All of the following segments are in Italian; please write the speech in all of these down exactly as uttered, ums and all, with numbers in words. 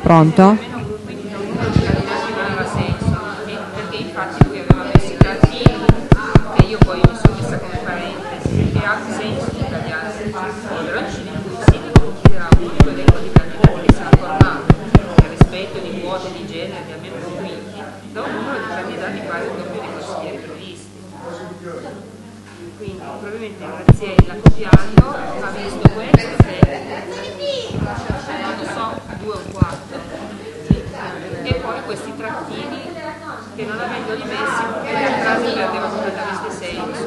Pronto? Quindi non aveva senso, perché infatti lui aveva messo i trattini che io poi mi sono messa come parentesi e altri segni sono italiani, però il sindaco considera un unico elenco di candidati che sarà formato nel rispetto di quote di genere di almeno un quinti da un numero di candidati pari al doppio dei consiglieri previsti. Quindi probabilmente Graziella copiando ha visto questo che non lo so, due o quattro e poi questi trattini che non avendoli messi la frase perdeva completamente senso.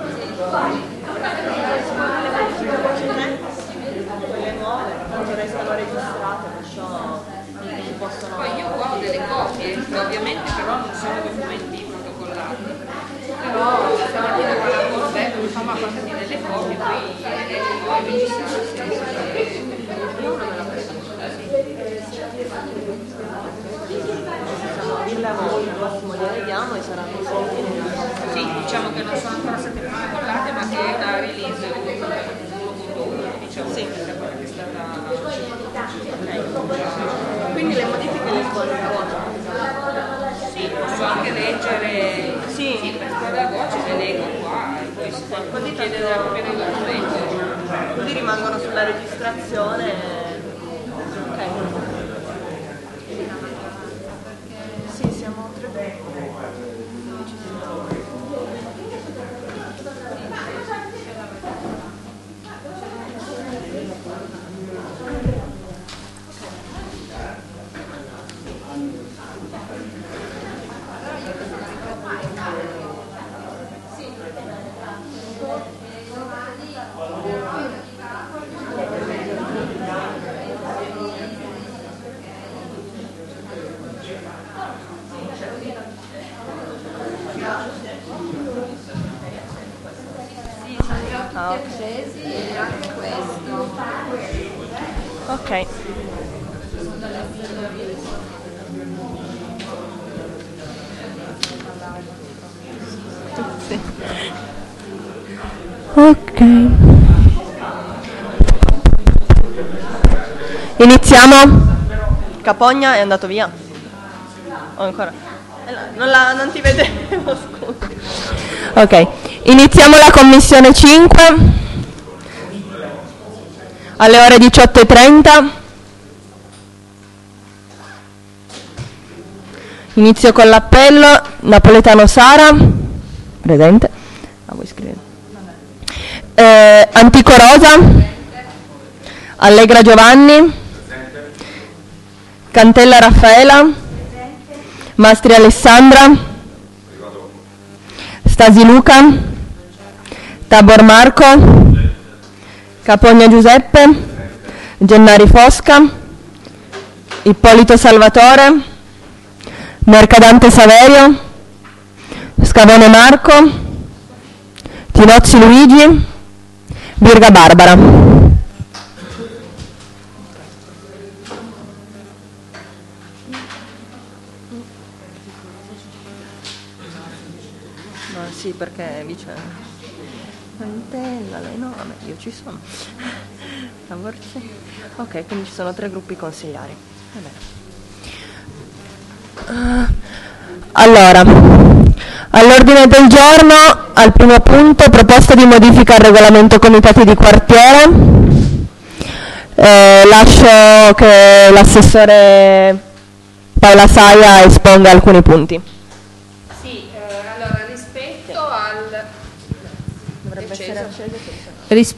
Quelle nuove non restano registrate, perciò non possono. Poi io qua ho delle copie che ovviamente però non sono documenti protocollati, però stamattina con la Corbe mi fa ma portati delle copie qui e poi registrare io non me la prendo Dille a voi, al massimo li vediamo e saranno sempre. sì, diciamo che non sono ancora state protocollate ma che è una release uno punto uno diciamo sì, questa quella che è stata okay. Quindi le modifiche le scuole a voce sì, posso anche leggere sì, sì per scuola a voce le leggo qua e poi se qualcuno ti chiede della copia del documento così rimangono sulla registrazione. Ok. Sì, siamo tre. Ah, ok. Sì. Ok. Iniziamo? Capogna è andato via? O ancora? Non, la, non ti vedevo, scusa. Ok. Iniziamo la commissione cinque alle ore diciotto e trenta. Inizio con l'appello. Napoletano Sara, presente. Ah, vuoi scrivere? Eh, Antico Rosa, Allegra Giovanni, Cantella Raffaela, Mastri Alessandra, Stasi Luca, Tabor Marco, Capogna Giuseppe, Gennari Fosca, Ippolito Salvatore, Mercadante Saverio, Scavone Marco, Tinozzi Luigi, Birga Barbara. No, sì, perché vice Mantella, lei no, vabbè, io ci sono. Ok, quindi ci sono tre gruppi consigliari. Uh, allora, all'ordine del giorno, al primo punto, proposta di modifica al regolamento comitati di quartiere. Eh, lascio che l'assessore Paola Saia esponga alcuni punti. sì, eh, allora rispetto al Dovrebbe essere acceso. Ris-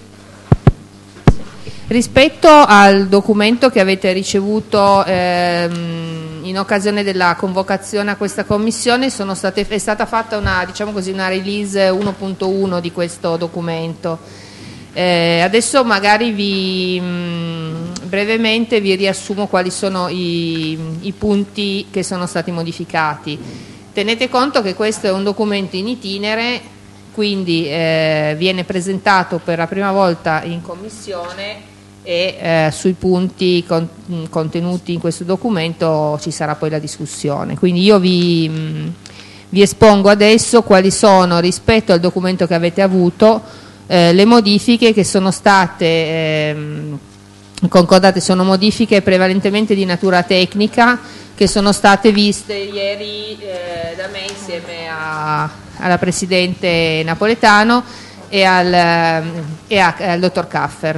rispetto al documento che avete ricevuto ehm, in occasione della convocazione a questa commissione sono state, è stata fatta una, diciamo così, una release uno punto uno di questo documento. Eh, adesso magari vi mh, brevemente vi riassumo quali sono i, i punti che sono stati modificati. Tenete conto che questo è un documento in itinere, quindi eh, viene presentato per la prima volta in commissione e eh, sui punti con, contenuti in questo documento ci sarà poi la discussione. Quindi io vi, mh, vi espongo adesso quali sono, rispetto al documento che avete avuto, eh, le modifiche che sono state ehm, concordate, sono modifiche prevalentemente di natura tecnica che sono state viste ieri eh, da me insieme a, alla Presidente Napoletano e al, e a, al Dottor Caffer.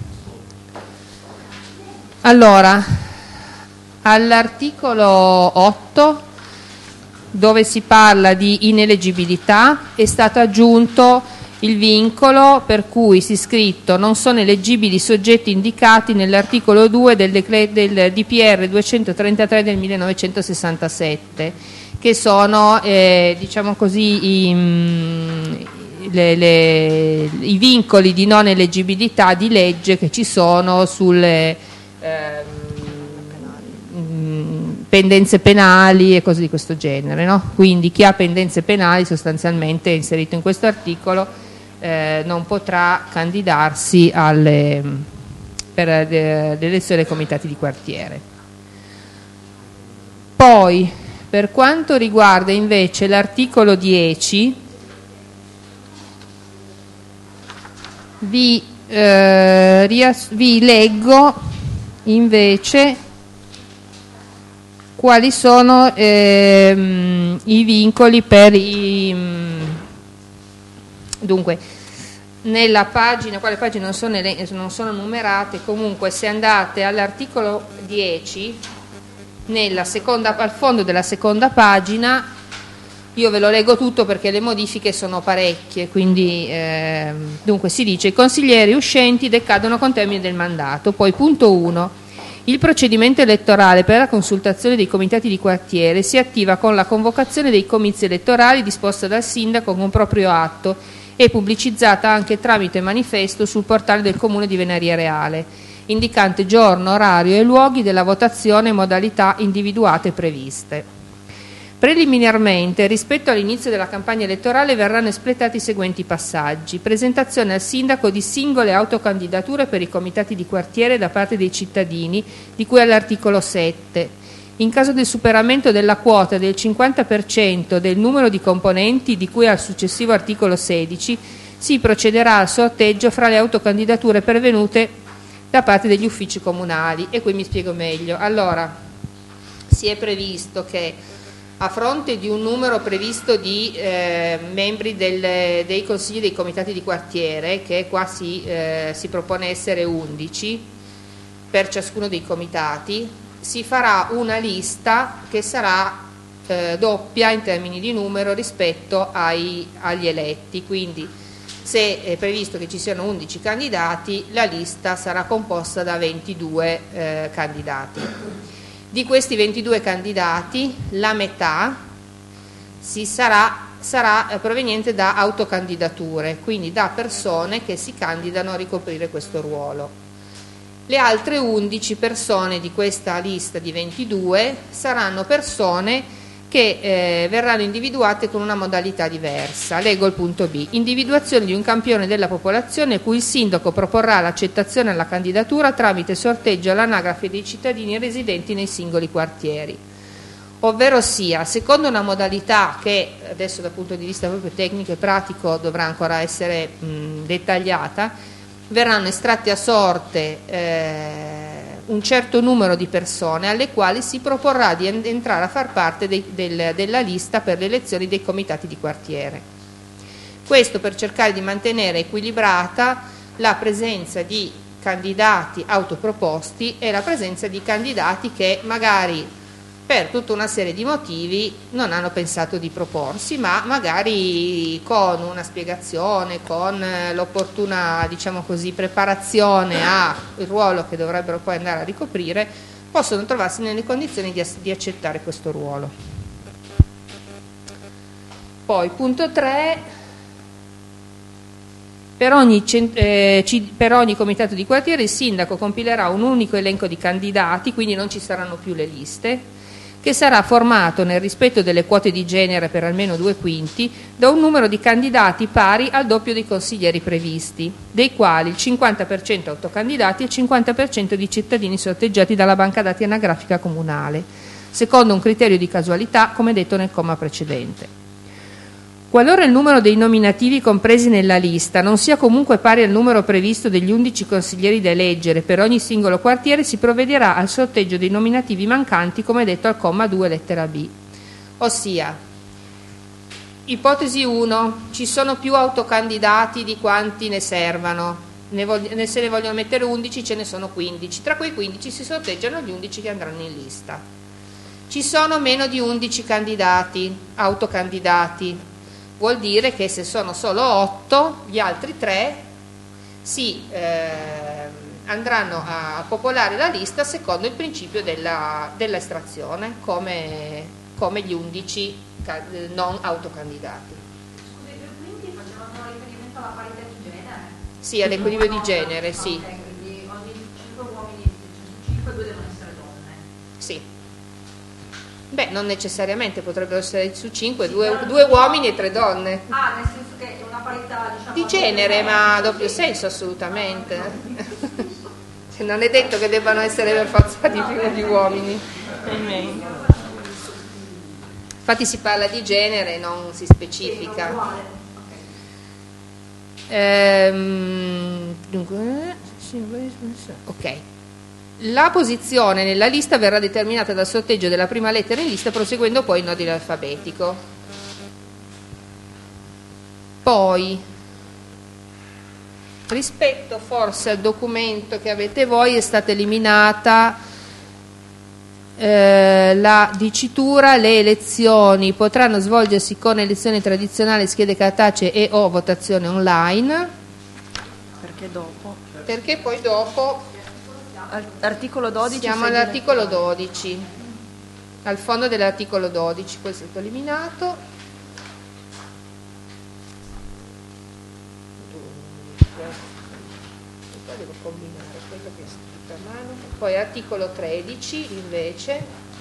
Allora, all'articolo otto, dove si parla di ineleggibilità, è stato aggiunto il vincolo per cui si è scritto: non sono eleggibili i soggetti indicati nell'articolo due del, decre- del D P R duecentotrentatré del millenovecentosessantasette, che sono eh, diciamo così i, le, le, i vincoli di non eleggibilità di legge che ci sono sulle eh, pendenze penali e cose di questo genere, no? Quindi chi ha pendenze penali sostanzialmente è inserito in questo articolo. Eh, non potrà candidarsi alle, per le, le elezioni ai comitati di quartiere. Poi, per quanto riguarda invece l'articolo dieci, vi, eh, rias- vi leggo invece quali sono ehm, i vincoli per i... Dunque, nella pagina, quale pagine non sono, non sono numerate, comunque se andate all'articolo dieci, nella seconda, al fondo della seconda pagina, io ve lo leggo tutto perché le modifiche sono parecchie, quindi eh, dunque si dice: i consiglieri uscenti decadono con termine del mandato. Poi punto uno, il procedimento elettorale per la consultazione dei comitati di quartiere si attiva con la convocazione dei comizi elettorali disposta dal sindaco con proprio atto e pubblicizzata anche tramite manifesto sul portale del Comune di Venaria Reale, indicante giorno, orario e luoghi della votazione e modalità individuate e previste. Preliminarmente, rispetto all'inizio della campagna elettorale, verranno espletati i seguenti passaggi: presentazione al sindaco di singole autocandidature per i comitati di quartiere da parte dei cittadini, di cui all'articolo sette. In caso del superamento della quota del cinquanta per cento del numero di componenti di cui al successivo articolo sedici, si procederà al sorteggio fra le autocandidature pervenute da parte degli uffici comunali. E qui mi spiego meglio. Allora, si è previsto che a fronte di un numero previsto di eh, membri del, dei consigli dei comitati di quartiere, che qua si, eh, si propone essere undici per ciascuno dei comitati, si farà una lista che sarà eh, doppia in termini di numero rispetto ai, agli eletti. Quindi se è previsto che ci siano undici candidati, la lista sarà composta da ventidue eh, candidati. Di questi ventidue candidati, la metà si sarà, sarà eh, proveniente da autocandidature, quindi da persone che si candidano a ricoprire questo ruolo. Le altre undici persone di questa lista di ventidue saranno persone che eh, verranno individuate con una modalità diversa. Leggo il punto B. Individuazione di un campione della popolazione cui il sindaco proporrà l'accettazione alla candidatura tramite sorteggio all'anagrafe dei cittadini residenti nei singoli quartieri. Ovvero sia, secondo una modalità che adesso dal punto di vista proprio tecnico e pratico dovrà ancora essere mh, dettagliata, verranno estratte a sorte eh, un certo numero di persone alle quali si proporrà di entrare a far parte dei, del, della lista per le elezioni dei comitati di quartiere. Questo per cercare di mantenere equilibrata la presenza di candidati autoproposti e la presenza di candidati che magari per tutta una serie di motivi non hanno pensato di proporsi, ma magari con una spiegazione, con l'opportuna, diciamo così, preparazione al ruolo che dovrebbero poi andare a ricoprire, possono trovarsi nelle condizioni di, di accettare questo ruolo. Poi, punto tre, per ogni, eh, per ogni comitato di quartiere il sindaco compilerà un unico elenco di candidati, quindi non ci saranno più le liste, che sarà formato, nel rispetto delle quote di genere per almeno due quinti, da un numero di candidati pari al doppio dei consiglieri previsti, dei quali il cinquanta per cento autocandidati e il cinquanta per cento di cittadini sorteggiati dalla banca dati anagrafica comunale, secondo un criterio di casualità come detto nel comma precedente. Qualora il numero dei nominativi compresi nella lista non sia comunque pari al numero previsto degli undici consiglieri da eleggere per ogni singolo quartiere, si provvederà al sorteggio dei nominativi mancanti, come detto al comma due lettera B. Ossia, ipotesi uno, ci sono più autocandidati di quanti ne servano, ne vog- se ne vogliono mettere undici, ce ne sono quindici, tra quei quindici si sorteggiano gli undici che andranno in lista. Ci sono meno di undici candidati, autocandidati. Vuol dire che se sono solo otto, gli altri tre si eh, andranno a popolare la lista secondo il principio della, dell'estrazione, come, come gli undici non autocandidati. Scusi, quindi facevano riferimento alla parità di genere? Sì, all'equilibrio di genere, sì. Ok, quindi ogni cinque uomini, su cinque due devono essere donne. Sì. Beh, non necessariamente, potrebbero essere su cinque, due, due uomini e tre donne. Ah, nel senso che è una parità, diciamo, di genere, ma a doppio senso assolutamente. Non è detto che debbano essere per forza di più di uomini. Infatti si parla di genere, non si specifica. Ehm, dunque, ok. La posizione nella lista verrà determinata dal sorteggio della prima lettera in lista, proseguendo poi in ordine alfabetico. Poi, rispetto forse al documento che avete voi, è stata eliminata eh, la dicitura: le elezioni potranno svolgersi con elezioni tradizionali, schede cartacee e o votazione online. Perché dopo? Perché poi dopo Articolo dodici. siamo all'articolo dodici, al fondo dell'articolo dodici, questo è stato eliminato. Poi devo combinare quello che è scritto a mano. Poi articolo tredici invece.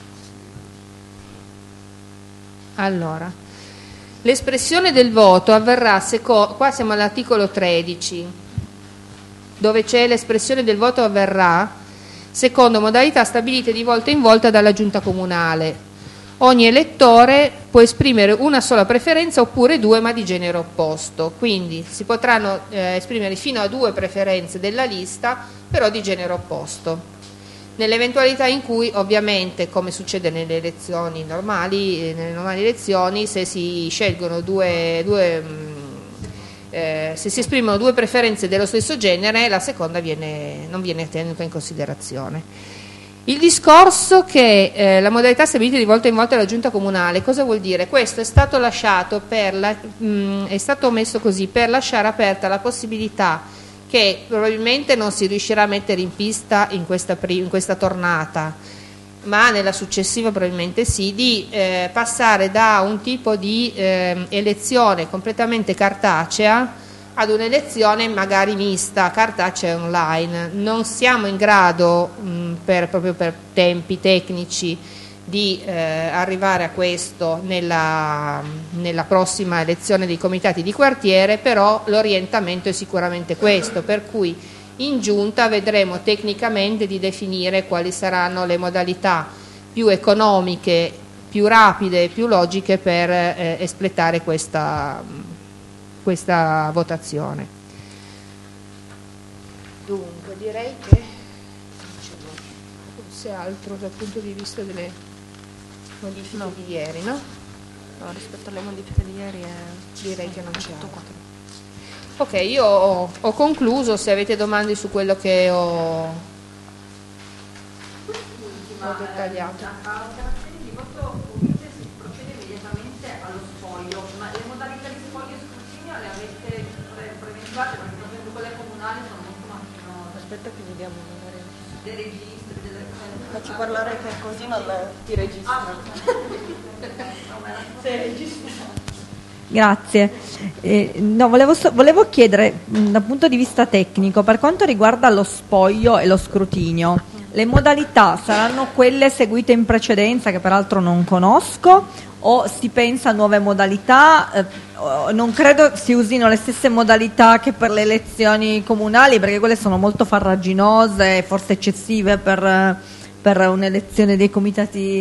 Allora, l'espressione del voto avverrà secondo, qua siamo all'articolo tredici, dove c'è l'espressione del voto avverrà secondo modalità stabilite di volta in volta dalla giunta comunale. Ogni elettore può esprimere una sola preferenza oppure due, ma di genere opposto. Quindi si potranno eh, esprimere fino a due preferenze della lista, però di genere opposto. Nell'eventualità in cui, ovviamente, come succede nelle elezioni normali, eh, nelle normali elezioni, se si scelgono due, due mh, Eh, se si esprimono due preferenze dello stesso genere, la seconda viene, non viene tenuta in considerazione. Il discorso che eh, la modalità stabilita di volta in volta dalla giunta comunale, cosa vuol dire? Questo è stato lasciato per la, mh, è stato messo così per lasciare aperta la possibilità che probabilmente non si riuscirà a mettere in pista in questa, in questa tornata, ma nella successiva probabilmente sì, di eh, passare da un tipo di eh, elezione completamente cartacea ad un'elezione magari mista, cartacea e online. Non siamo in grado, mh, per, proprio per tempi tecnici, di eh, arrivare a questo nella, nella prossima elezione dei comitati di quartiere, però l'orientamento è sicuramente questo, per cui in giunta vedremo tecnicamente di definire quali saranno le modalità più economiche, più rapide e più logiche per eh, espletare questa, questa votazione. Dunque direi che non c'è altro dal punto di vista delle modifiche no. di ieri, no? No, rispetto alle modifiche di ieri è... direi che non c'è altro. Ok, io ho, ho concluso, se avete domande su quello che ho, ho dettagliato. A operazioni di voto pulite si procede immediatamente allo spoglio, ma le modalità di spoglio e scrutinio le avete pre- preventivate, perché per esempio quelle comunali sono molto macchinose. Aspetta che vediamo magari. Dei registri, delle cose. Faccio parlare che così non ti registra. Ah, Sei registrato. Grazie. Eh, no, volevo, so- volevo chiedere mh, dal punto di vista tecnico, per quanto riguarda lo spoglio e lo scrutinio, le modalità saranno quelle seguite in precedenza, che peraltro non conosco, o si pensa a nuove modalità? Eh, non credo si usino le stesse modalità che per le elezioni comunali, perché quelle sono molto farraginose e forse eccessive per, per un'elezione dei comitati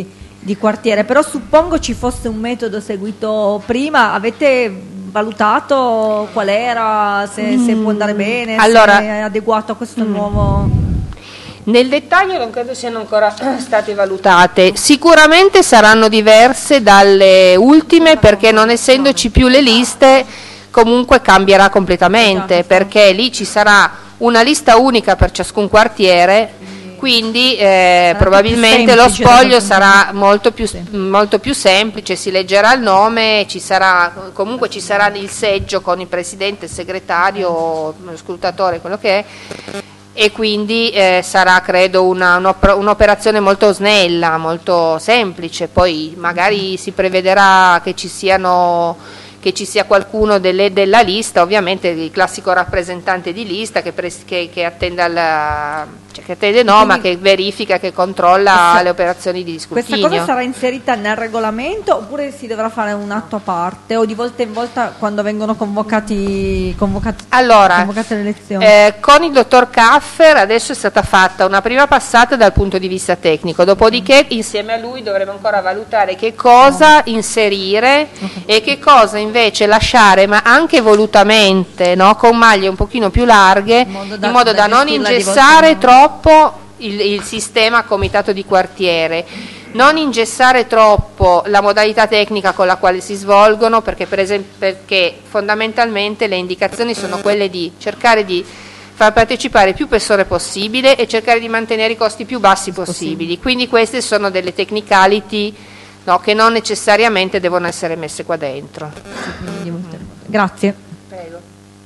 di quartiere, però suppongo ci fosse un metodo seguito prima. Avete valutato qual era, se, se può andare bene, allora, se è adeguato a questo mm. nuovo... Nel dettaglio non credo siano ancora state valutate, sicuramente saranno diverse dalle ultime perché non essendoci più le liste comunque cambierà completamente, perché lì ci sarà una lista unica per ciascun quartiere, quindi eh, probabilmente lo spoglio sarà molto più, molto più semplice, si leggerà il nome, ci sarà, comunque ci sarà il seggio con il presidente, il segretario, lo scrutatore, quello che è, e quindi eh, sarà credo una, un'operazione molto snella, molto semplice. Poi magari si prevederà che ci siano che ci sia qualcuno delle, della lista, ovviamente il classico rappresentante di lista che, pres, che, che attende al, cioè che attende no, ma che verifica, che controlla questa, le operazioni di scrutinio. Questa cosa sarà inserita nel regolamento oppure si dovrà fare un atto a parte o di volta in volta quando vengono convocati, convocati, allora, convocate le elezioni? Eh, con il dottor Kaffer adesso è stata fatta una prima passata dal punto di vista tecnico, dopodiché insieme a lui dovremo ancora valutare che cosa no. inserire okay. e che cosa invece invece lasciare, ma anche volutamente, no? Con maglie un pochino più larghe, in modo da, in modo da non ingessare troppo il, il sistema comitato di quartiere, non ingessare troppo la modalità tecnica con la quale si svolgono, perché, per esempio, perché fondamentalmente le indicazioni sono quelle di cercare di far partecipare più persone possibile e cercare di mantenere i costi più bassi possibili. Quindi queste sono delle technicality no, che non necessariamente devono essere messe qua dentro. Grazie. Prego.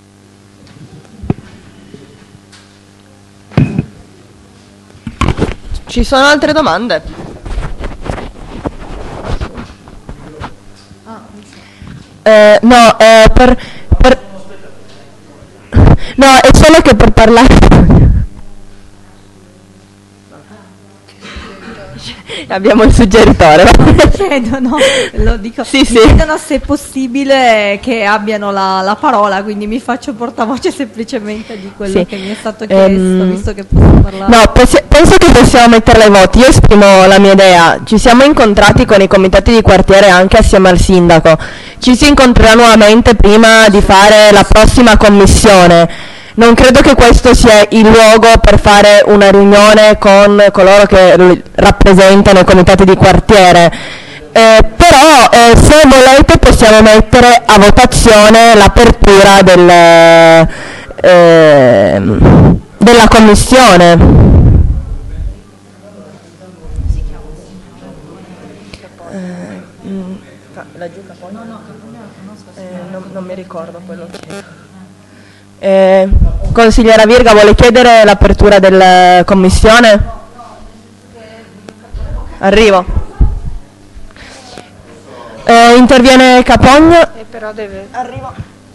Ci sono altre domande? Eh, no, eh, per, per no, è solo che per parlare abbiamo il suggeritore. Chiedono, lo dico, sì, mi sì. chiedono se è possibile che abbiano la, la parola, quindi mi faccio portavoce semplicemente di quello sì. che mi è stato chiesto, um, visto che posso parlare. No, penso, penso che possiamo metterla ai voti. Io esprimo la mia idea. Ci siamo incontrati con i comitati di quartiere anche assieme al sindaco. Ci si incontrerà nuovamente prima di fare la prossima commissione. Non credo che questo sia il luogo per fare una riunione con coloro che rappresentano i comitati di quartiere, eh, però eh, se volete possiamo mettere a votazione l'apertura del, eh, della commissione. Eh, la giuca poi? No, no, eh, non, non mi ricordo quello che... Eh, consigliera Virga vuole chiedere l'apertura della commissione? Arrivo. Eh, interviene Capogna. Eh, però deve... Arrivo.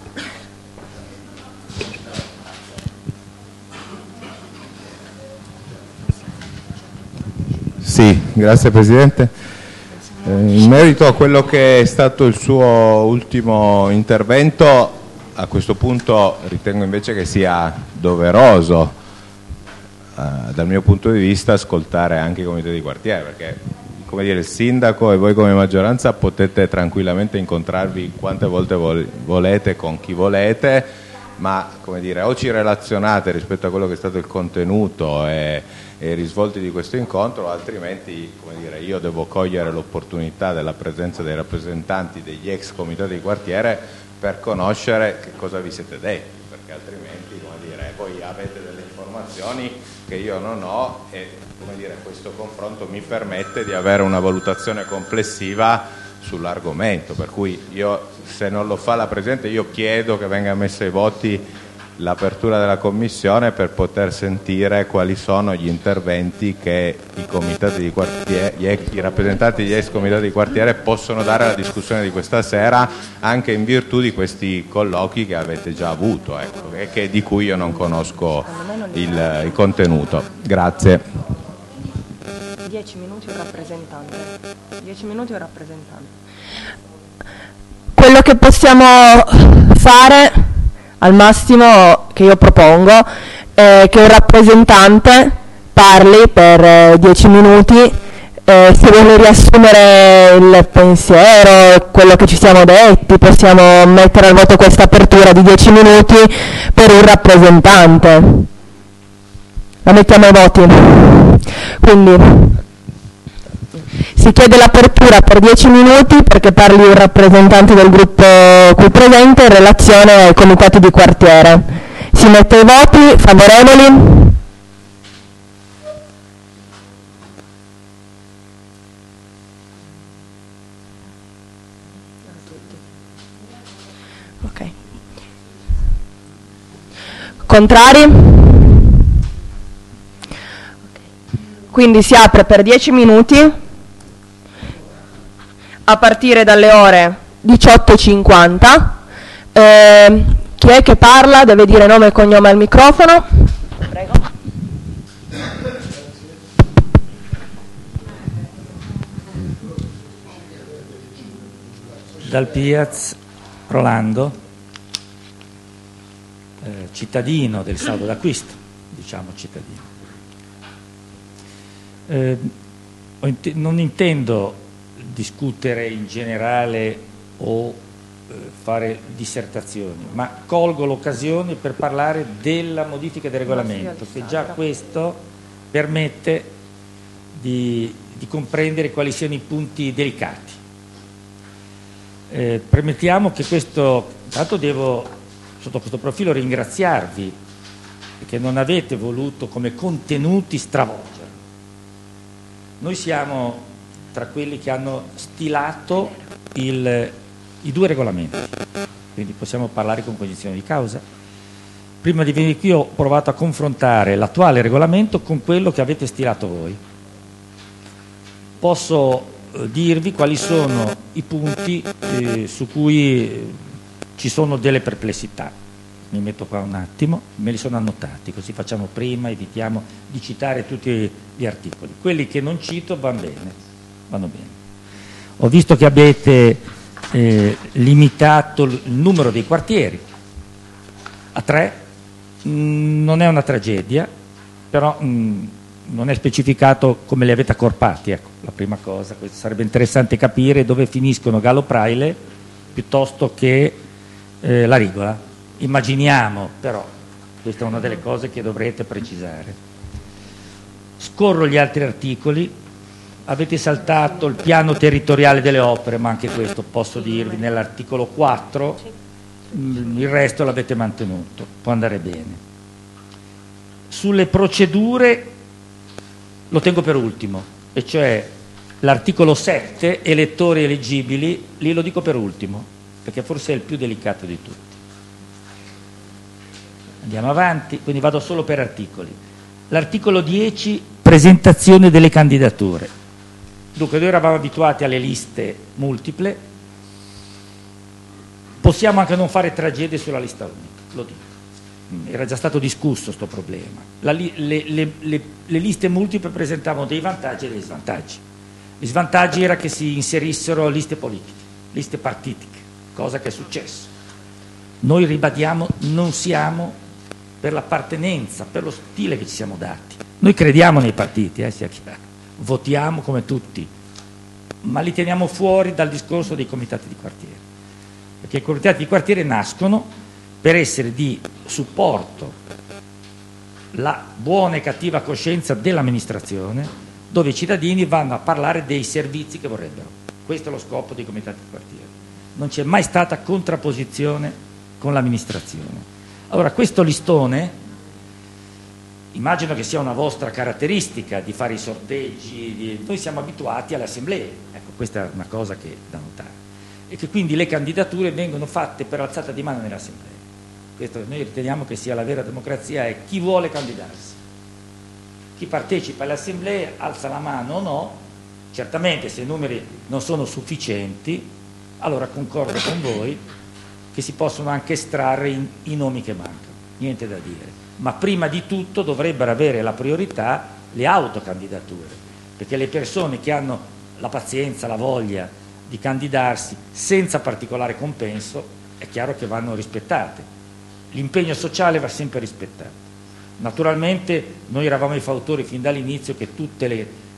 Sì, grazie Presidente. Eh, in merito a quello che è stato il suo ultimo intervento, a questo punto ritengo invece che sia doveroso, eh, dal mio punto di vista, ascoltare anche i comitati di quartiere, perché come dire, il sindaco e voi come maggioranza potete tranquillamente incontrarvi quante volte vol- volete con chi volete, ma come dire, o ci relazionate rispetto a quello che è stato il contenuto e, e i risvolti di questo incontro, altrimenti come dire, io devo cogliere l'opportunità della presenza dei rappresentanti degli ex comitati di quartiere per conoscere che cosa vi siete detti, perché altrimenti come dire, voi avete delle informazioni che io non ho e come dire, questo confronto mi permette di avere una valutazione complessiva sull'argomento, per cui io, se non lo fa la Presidente, io chiedo che venga messa ai voti l'apertura della Commissione per poter sentire quali sono gli interventi che i comitati di quartiere, gli ex, i rappresentanti degli ex comitati di quartiere possono dare alla discussione di questa sera, anche in virtù di questi colloqui che avete già avuto, ecco, e che, di cui io non conosco il, il contenuto. Grazie. Dieci minuti un rappresentante. Dieci minuti un rappresentante. Quello che possiamo fare al massimo, che io propongo, è che un rappresentante parli per eh, dieci minuti Eh, se vuole riassumere il pensiero, quello che ci siamo detti, possiamo mettere al voto questa apertura di dieci minuti per un rappresentante. La mettiamo ai voti. Quindi si chiede l'apertura per dieci minuti perché parli un rappresentante del gruppo qui presente in relazione ai comitati di quartiere. Si mette ai voti, favorevoli? Ok. Contrari? Quindi si apre per dieci minuti a partire dalle ore diciotto e cinquanta. Eh, chi è che parla deve dire nome e cognome al microfono. Prego. Dal Piaz Rolando, eh, cittadino del saldo d'acquisto, diciamo cittadino. Eh, non intendo discutere in generale o eh, fare dissertazioni, ma colgo l'occasione per parlare della modifica del regolamento, che già questo permette di, di comprendere quali siano i punti delicati. Eh, permettiamo che questo, tanto devo sotto questo profilo ringraziarvi perché non avete voluto come contenuti stravolgere. Noi siamo tra quelli che hanno stilato il, i due regolamenti, quindi possiamo parlare con cognizione di causa. Prima di venire qui ho provato a confrontare l'attuale regolamento con quello che avete stilato voi. Posso eh, dirvi quali sono i punti eh, su cui eh, ci sono delle perplessità. Mi metto qua un attimo, me li sono annotati, così facciamo prima, evitiamo di citare tutti gli articoli. Quelli che non cito vanno bene, vanno bene. Ho visto che avete eh, limitato il numero dei quartieri a tre, mm, non è una tragedia, però mm, non è specificato come li avete accorpati, ecco, la prima cosa. Questo sarebbe interessante capire dove finiscono Gallo Praile piuttosto che eh, la Rigola. Immaginiamo, però, questa è una delle cose che dovrete precisare. Scorro gli altri articoli. Avete saltato il piano territoriale delle opere, ma anche questo posso dirvi nell'articolo quattro, il resto l'avete mantenuto, può andare bene. Sulle procedure lo tengo per ultimo, e cioè l'articolo sette, elettori eleggibili, lì lo dico per ultimo, perché forse è il più delicato di tutti. Andiamo avanti, quindi vado solo per articoli. L'articolo dieci, presentazione delle candidature. Dunque, noi eravamo abituati alle liste multiple, possiamo anche non fare tragedie sulla lista unica, lo dico. Era già stato discusso questo problema. La li, le, le, le, le liste multiple presentavano dei vantaggi e dei svantaggi. Gli svantaggi era che si inserissero liste politiche, liste partitiche, cosa che è successo. Noi ribadiamo, non siamo per l'appartenenza, per lo stile che ci siamo dati. Noi crediamo nei partiti, eh, sia chiaro, votiamo come tutti, ma li teniamo fuori dal discorso dei comitati di quartiere, perché i comitati di quartiere nascono per essere di supporto alla buona e cattiva coscienza dell'amministrazione, dove i cittadini vanno a parlare dei servizi che vorrebbero. Questo è lo scopo dei comitati di quartiere. Non c'è mai stata contrapposizione con l'amministrazione. Allora, questo listone, immagino che sia una vostra caratteristica di fare i sorteggi, di... noi siamo abituati alle assemblee, ecco, questa è una cosa che è da notare, e che quindi le candidature vengono fatte per alzata di mano nelle assemblee. Questo noi riteniamo che sia la vera democrazia, è chi vuole candidarsi. Chi partecipa alle assemblee alza la mano o no, certamente se i numeri non sono sufficienti, allora concordo con voi che si possono anche estrarre in, i nomi che mancano, niente da dire, ma prima di tutto dovrebbero avere la priorità le autocandidature, perché le persone che hanno la pazienza, la voglia di candidarsi senza particolare compenso è chiaro che vanno rispettate, l'impegno sociale va sempre rispettato. Naturalmente noi eravamo i fautori fin dall'inizio che tutte le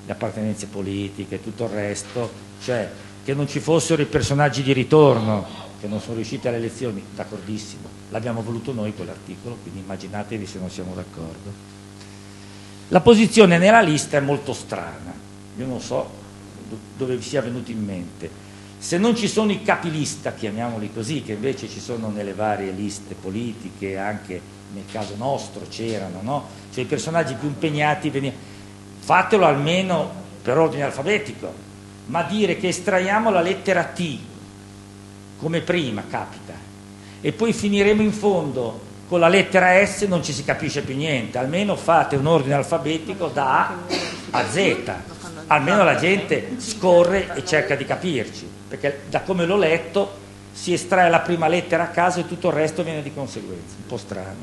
le appartenenze politiche, tutto il resto, cioè che non ci fossero i personaggi di ritorno che non sono riusciti alle elezioni, d'accordissimo, l'abbiamo voluto noi quell'articolo, quindi immaginatevi se non siamo d'accordo. La posizione nella lista è molto strana, io non so dove vi sia venuto in mente. Se non ci sono i capilista, chiamiamoli così, che invece ci sono nelle varie liste politiche, anche nel caso nostro c'erano, no? Cioè i personaggi più impegnati, fatelo almeno per ordine alfabetico, ma dire che estraiamo la lettera T come prima capita e poi finiremo in fondo con la lettera S, non ci si capisce più niente. Almeno fate un ordine alfabetico da A a Z, almeno la gente scorre e cerca di capirci, perché da come l'ho letto si estrae la prima lettera a caso e tutto il resto viene di conseguenza. Un po' strano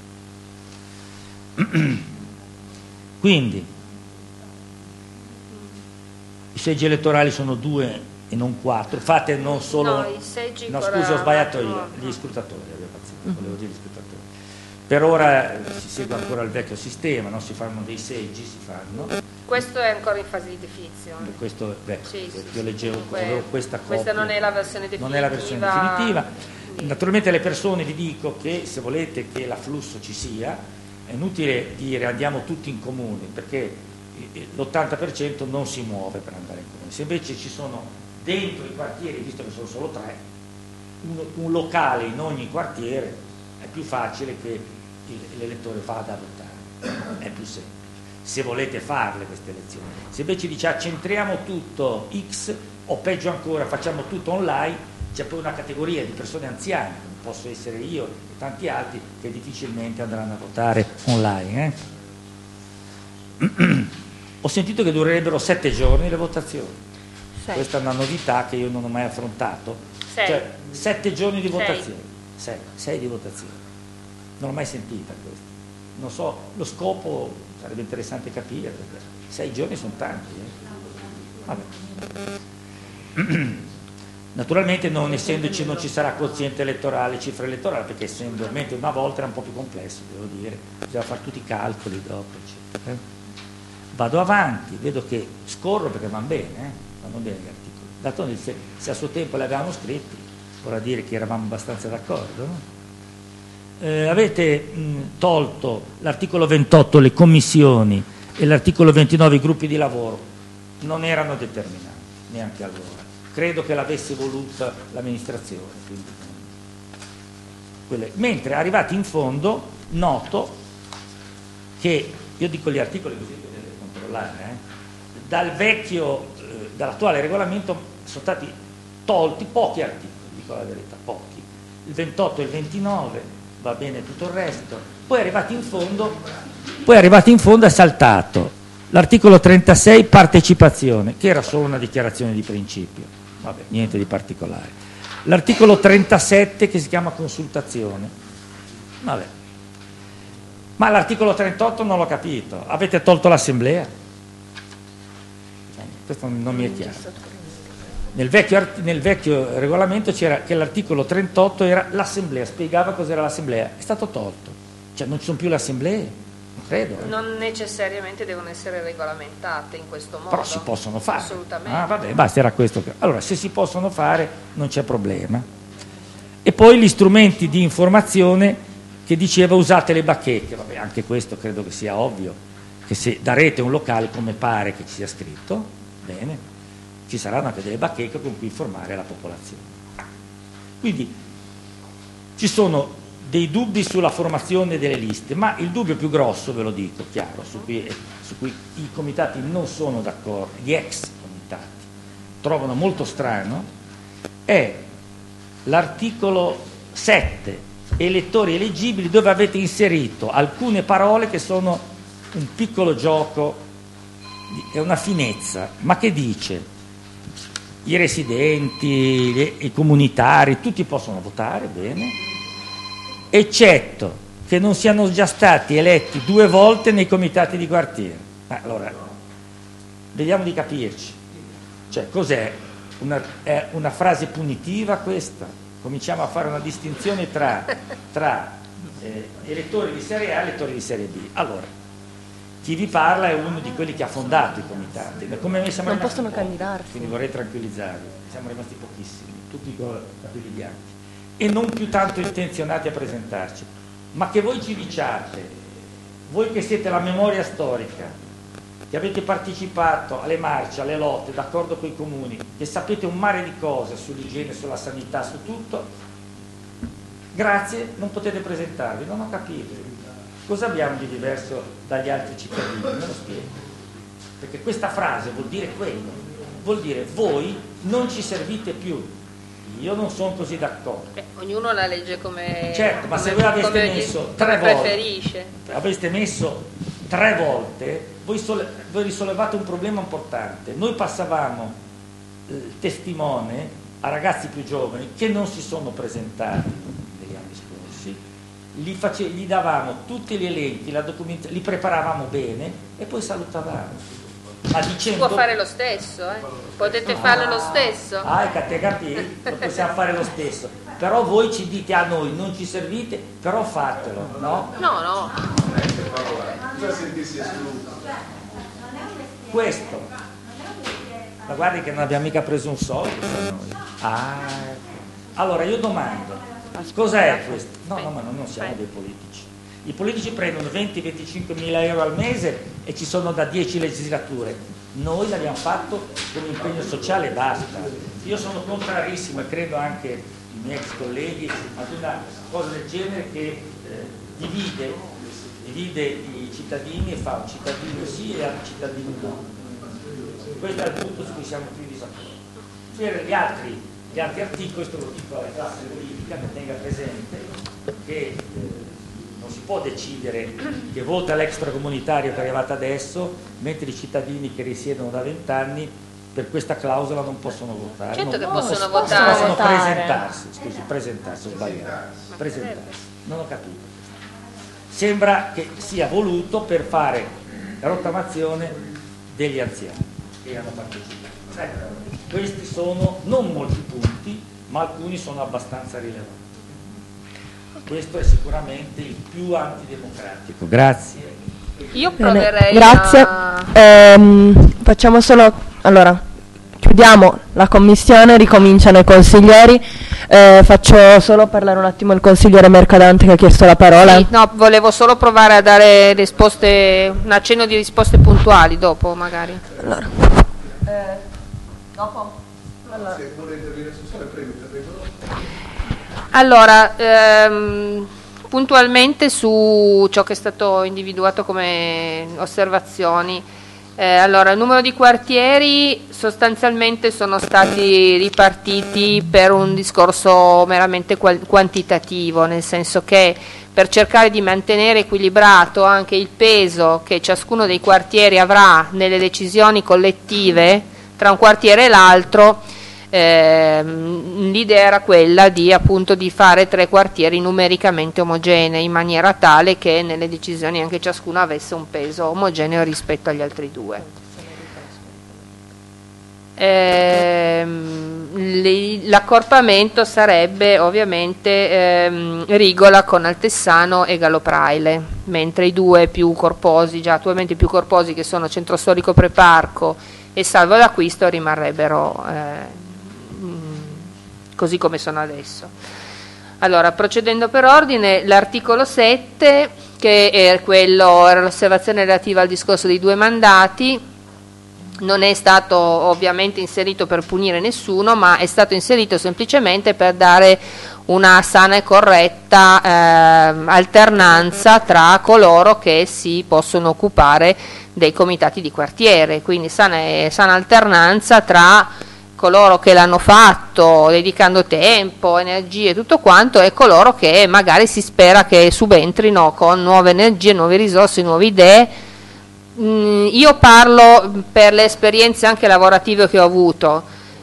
questo. Quindi i seggi elettorali sono due e non quattro, fate non solo... No, i seggi no ancora- scusi, ho sbagliato io, no. gli scrutatori, avevo pazienza, volevo dire gli scrutatori. Per ora eh, si segue ancora il vecchio sistema, non si fanno dei seggi, si fanno. Questo è ancora in fase di definizione. Questo, beh, Sì, sì, io sì. leggevo, Comunque, avevo questa copia. questa non è la versione Non è la versione definitiva. definitiva. Naturalmente alle persone vi dico che se volete che l'afflusso ci sia, è inutile dire andiamo tutti in comune, perché l'ottanta per cento non si muove per andare in comune. Se invece ci sono dentro i quartieri, visto che sono solo tre, un, un locale in ogni quartiere, è più facile che l'elettore vada a votare, è più semplice. Se volete farle queste elezioni, se invece dice accentriamo tutto X o peggio ancora facciamo tutto online, c'è poi una categoria di persone anziane, come posso essere io e tanti altri, che difficilmente andranno a votare online. Eh? Ho sentito che durerebbero sette giorni le votazioni. Sei. Questa è una novità che io non ho mai affrontato. Sei. Cioè, sette giorni di Sei. votazione. Sei, sei di votazione. Non l'ho mai sentita questa. Non so, lo scopo sarebbe interessante capire, perché sei giorni sono tanti. Eh? Vabbè. Naturalmente non essendoci non ci sarà quoziente elettorale, cifra elettorale, perché essendo mentre una volta era un po' più complesso, devo dire, bisogna fare tutti i calcoli dopo, eccetera. Eh? Vado avanti, vedo che scorro perché vanno bene, eh? vanno bene gli articoli. D'altronde se, se a suo tempo li avevamo scritti, vorrà dire che eravamo abbastanza d'accordo. No? Eh, avete mh, tolto l'articolo ventotto, le commissioni, e l'articolo ventinove, i gruppi di lavoro. Non erano determinati, neanche allora. Credo che l'avesse voluta l'amministrazione. Quindi, quelle. Mentre arrivati in fondo, noto che, io dico gli articoli così potete controllare, eh, dal vecchio, eh, dall'attuale regolamento sono stati tolti pochi articoli, dico la verità, pochi. Il ventotto e il ventinove, va bene tutto il resto. Poi arrivati in fondo, poi arrivati in fondo è saltato l'articolo trentasei, partecipazione, che era solo una dichiarazione di principio. Vabbè, niente di particolare. L'articolo trentasette che si chiama consultazione. Vabbè. Ma l'articolo trentotto non l'ho capito. Avete tolto l'assemblea? Questo non mi è chiaro. Nel vecchio, nel vecchio regolamento c'era che l'articolo trentotto era l'assemblea, spiegava cos'era l'assemblea. È stato tolto. Cioè non ci sono più le assemblee. Credo. Non necessariamente devono essere regolamentate in questo modo. Però si possono fare. Assolutamente. Ah, vabbè, basta, era questo. Che... Allora, se si possono fare non c'è problema. E poi gli strumenti di informazione che diceva usate le bacheche. Vabbè, anche questo credo che sia ovvio, che se darete un locale come pare che ci sia scritto, bene, ci saranno anche delle bacheche con cui informare la popolazione. Quindi ci sono dei dubbi sulla formazione delle liste, ma il dubbio più grosso, ve lo dico chiaro, su cui, su cui i comitati non sono d'accordo, gli ex comitati trovano molto strano, è l'articolo sette, elettori eleggibili, dove avete inserito alcune parole che sono un piccolo gioco, è una finezza, ma che dice i residenti, i comunitari, tutti possono votare, bene, eccetto che non siano già stati eletti due volte nei comitati di quartiere. Allora, vediamo di capirci. Cioè, cos'è? Una, è una frase punitiva questa? Cominciamo a fare una distinzione tra, tra eh, elettori di serie A e elettori di serie B. Allora, chi vi parla è uno di quelli che ha fondato i comitati. Come me siamo Non rimasti possono pochi, candidarsi. quindi vorrei tranquillizzarvi, siamo rimasti pochissimi, tutti con capelli bianchi e non più tanto intenzionati a presentarci, ma che voi ci diciate, voi che siete la memoria storica, che avete partecipato alle marce, alle lotte, d'accordo con i comuni, che sapete un mare di cose sull'igiene, sulla sanità, su tutto, grazie, non potete presentarvi, non ho capito. Cosa abbiamo di diverso dagli altri cittadini? Me lo spiego. Perché questa frase vuol dire quello, vuol dire voi non ci servite più. Io non sono così d'accordo. Eh, ognuno la legge come, certo, ma come, se voi aveste come messo gli, tre come volte, preferisce. aveste messo tre volte, voi, sole, voi risolevate un problema importante. Noi passavamo il testimone a ragazzi più giovani che non si sono presentati negli anni scorsi, gli, face, gli davamo tutti gli elenchi, la documentazione, li preparavamo bene e poi salutavamo. Ma dicendo, si può fare lo stesso, eh? Potete ah, farlo lo stesso. Ah, te capì? Lo possiamo fare lo stesso. Però voi ci dite a noi, non ci servite, però fatelo, no? No, no. Questo. Ma guardi che non abbiamo mica preso un soldo per noi. Ah. Allora io domando, cos'è questo? No, no, ma non siamo dei politici. I politici prendono venti venticinque mila euro al mese e ci sono da dieci legislature. Noi l'abbiamo fatto come impegno sociale e basta. Io sono contrarissimo e credo anche i miei ex colleghi ad una cosa del genere che eh, divide, divide i cittadini e fa un cittadino sì e altri cittadini no. Questo è il punto su cui siamo più in disaccordo. Per gli altri, gli altri articoli, questo lo dico alla classe politica, che tenga presente che eh, non si può decidere che vota l'extracomunitario che è arrivato adesso, mentre i cittadini che risiedono da vent'anni per questa clausola non possono votare. Certo non, che non possono possono, votare. possono votare. presentarsi, scusi, presentarsi, ho sbagliato. Presentarsi, non ho capito. Sembra che sia voluto per fare rottamazione degli anziani che hanno partecipato. Eh, questi sono non molti punti, ma alcuni sono abbastanza rilevanti. Questo è sicuramente il più antidemocratico. Grazie. Io proverei Grazie. A... Ehm, facciamo solo allora chiudiamo la commissione, ricominciano i consiglieri. Eh, faccio solo parlare un attimo il consigliere Mercadante che ha chiesto la parola. Sì, no, volevo solo provare a dare risposte, un accenno di risposte puntuali dopo magari. Allora. Eh, dopo? Allora. Se vuole intervenire su Sale, prego, intervengo. Allora, ehm, puntualmente su ciò che è stato individuato come osservazioni, eh, allora il numero di quartieri sostanzialmente sono stati ripartiti per un discorso meramente quantitativo, nel senso che per cercare di mantenere equilibrato anche il peso che ciascuno dei quartieri avrà nelle decisioni collettive tra un quartiere e l'altro. Eh, l'idea era quella di appunto di fare tre quartieri numericamente omogenei in maniera tale che nelle decisioni anche ciascuno avesse un peso omogeneo rispetto agli altri due. Eh, l'accorpamento sarebbe ovviamente ehm, Rigola con Altessano e Gallopraile, mentre i due più corposi, già attualmente più corposi, che sono Centro Storico Preparco e Salvo d'Acquisto, rimarrebbero eh, così come sono adesso. Allora, procedendo per ordine, l'articolo sette, che è quello, era l'osservazione relativa al discorso dei due mandati, non è stato ovviamente inserito per punire nessuno, ma è stato inserito semplicemente per dare una sana e corretta eh, alternanza tra coloro che si possono occupare dei comitati di quartiere, quindi sana, e, sana alternanza tra coloro che l'hanno fatto dedicando tempo, energie e tutto quanto, e coloro che magari si spera che subentrino con nuove energie, nuove risorse, nuove idee. Mm, io parlo per le esperienze anche lavorative che ho avuto.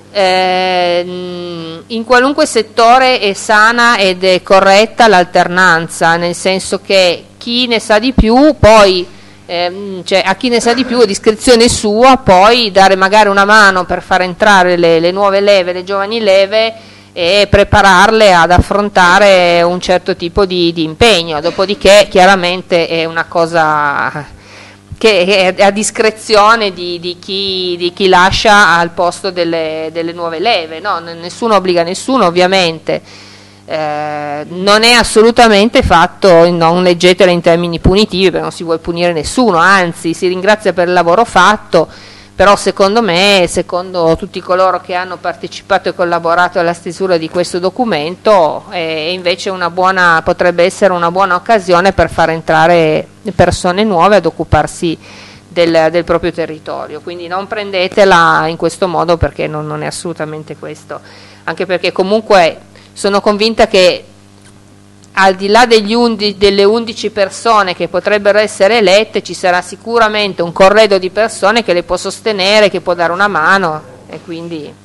Eh, in qualunque settore è sana ed è corretta l'alternanza, nel senso che chi ne sa di più poi Eh, cioè, a chi ne sa di più a discrezione sua poi dare magari una mano per far entrare le, le nuove leve, le giovani leve, e prepararle ad affrontare un certo tipo di, di impegno. Dopodiché chiaramente è una cosa che è a discrezione di, di, chi, di chi lascia al posto delle, delle nuove leve, no? Nessuno obbliga nessuno, ovviamente. Eh, non è assolutamente fatto, non leggetelo in termini punitivi, perché non si vuole punire nessuno, anzi si ringrazia per il lavoro fatto, però secondo me, secondo tutti coloro che hanno partecipato e collaborato alla stesura di questo documento, è invece una buona, potrebbe essere una buona occasione per far entrare persone nuove ad occuparsi del, del proprio territorio, quindi non prendetela in questo modo, perché non, non è assolutamente questo, anche perché comunque sono convinta che al di là degli undi, delle undici persone che potrebbero essere elette, ci sarà sicuramente un corredo di persone che le può sostenere, che può dare una mano, e quindi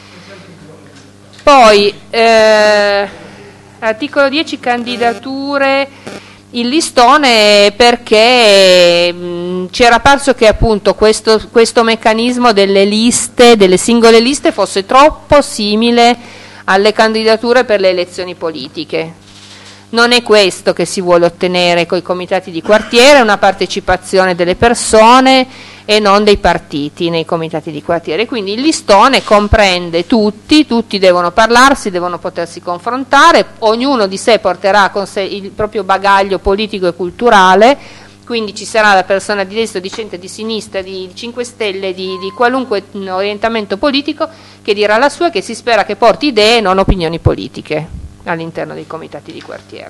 poi eh, articolo dieci, candidature, il listone, perché mh, ci era parso che appunto questo, questo meccanismo delle liste, delle singole liste, fosse troppo simile alle candidature per le elezioni politiche. Non è questo che si vuole ottenere con i comitati di quartiere, una partecipazione delle persone e non dei partiti nei comitati di quartiere. Quindi il listone comprende tutti, tutti devono parlarsi, devono potersi confrontare, ognuno di sé porterà con sé il proprio bagaglio politico e culturale, quindi ci sarà la persona di destra, di centro, di sinistra, di cinque Stelle, di, di qualunque orientamento politico, che dirà la sua, che si spera che porti idee e non opinioni politiche all'interno dei comitati di quartiere.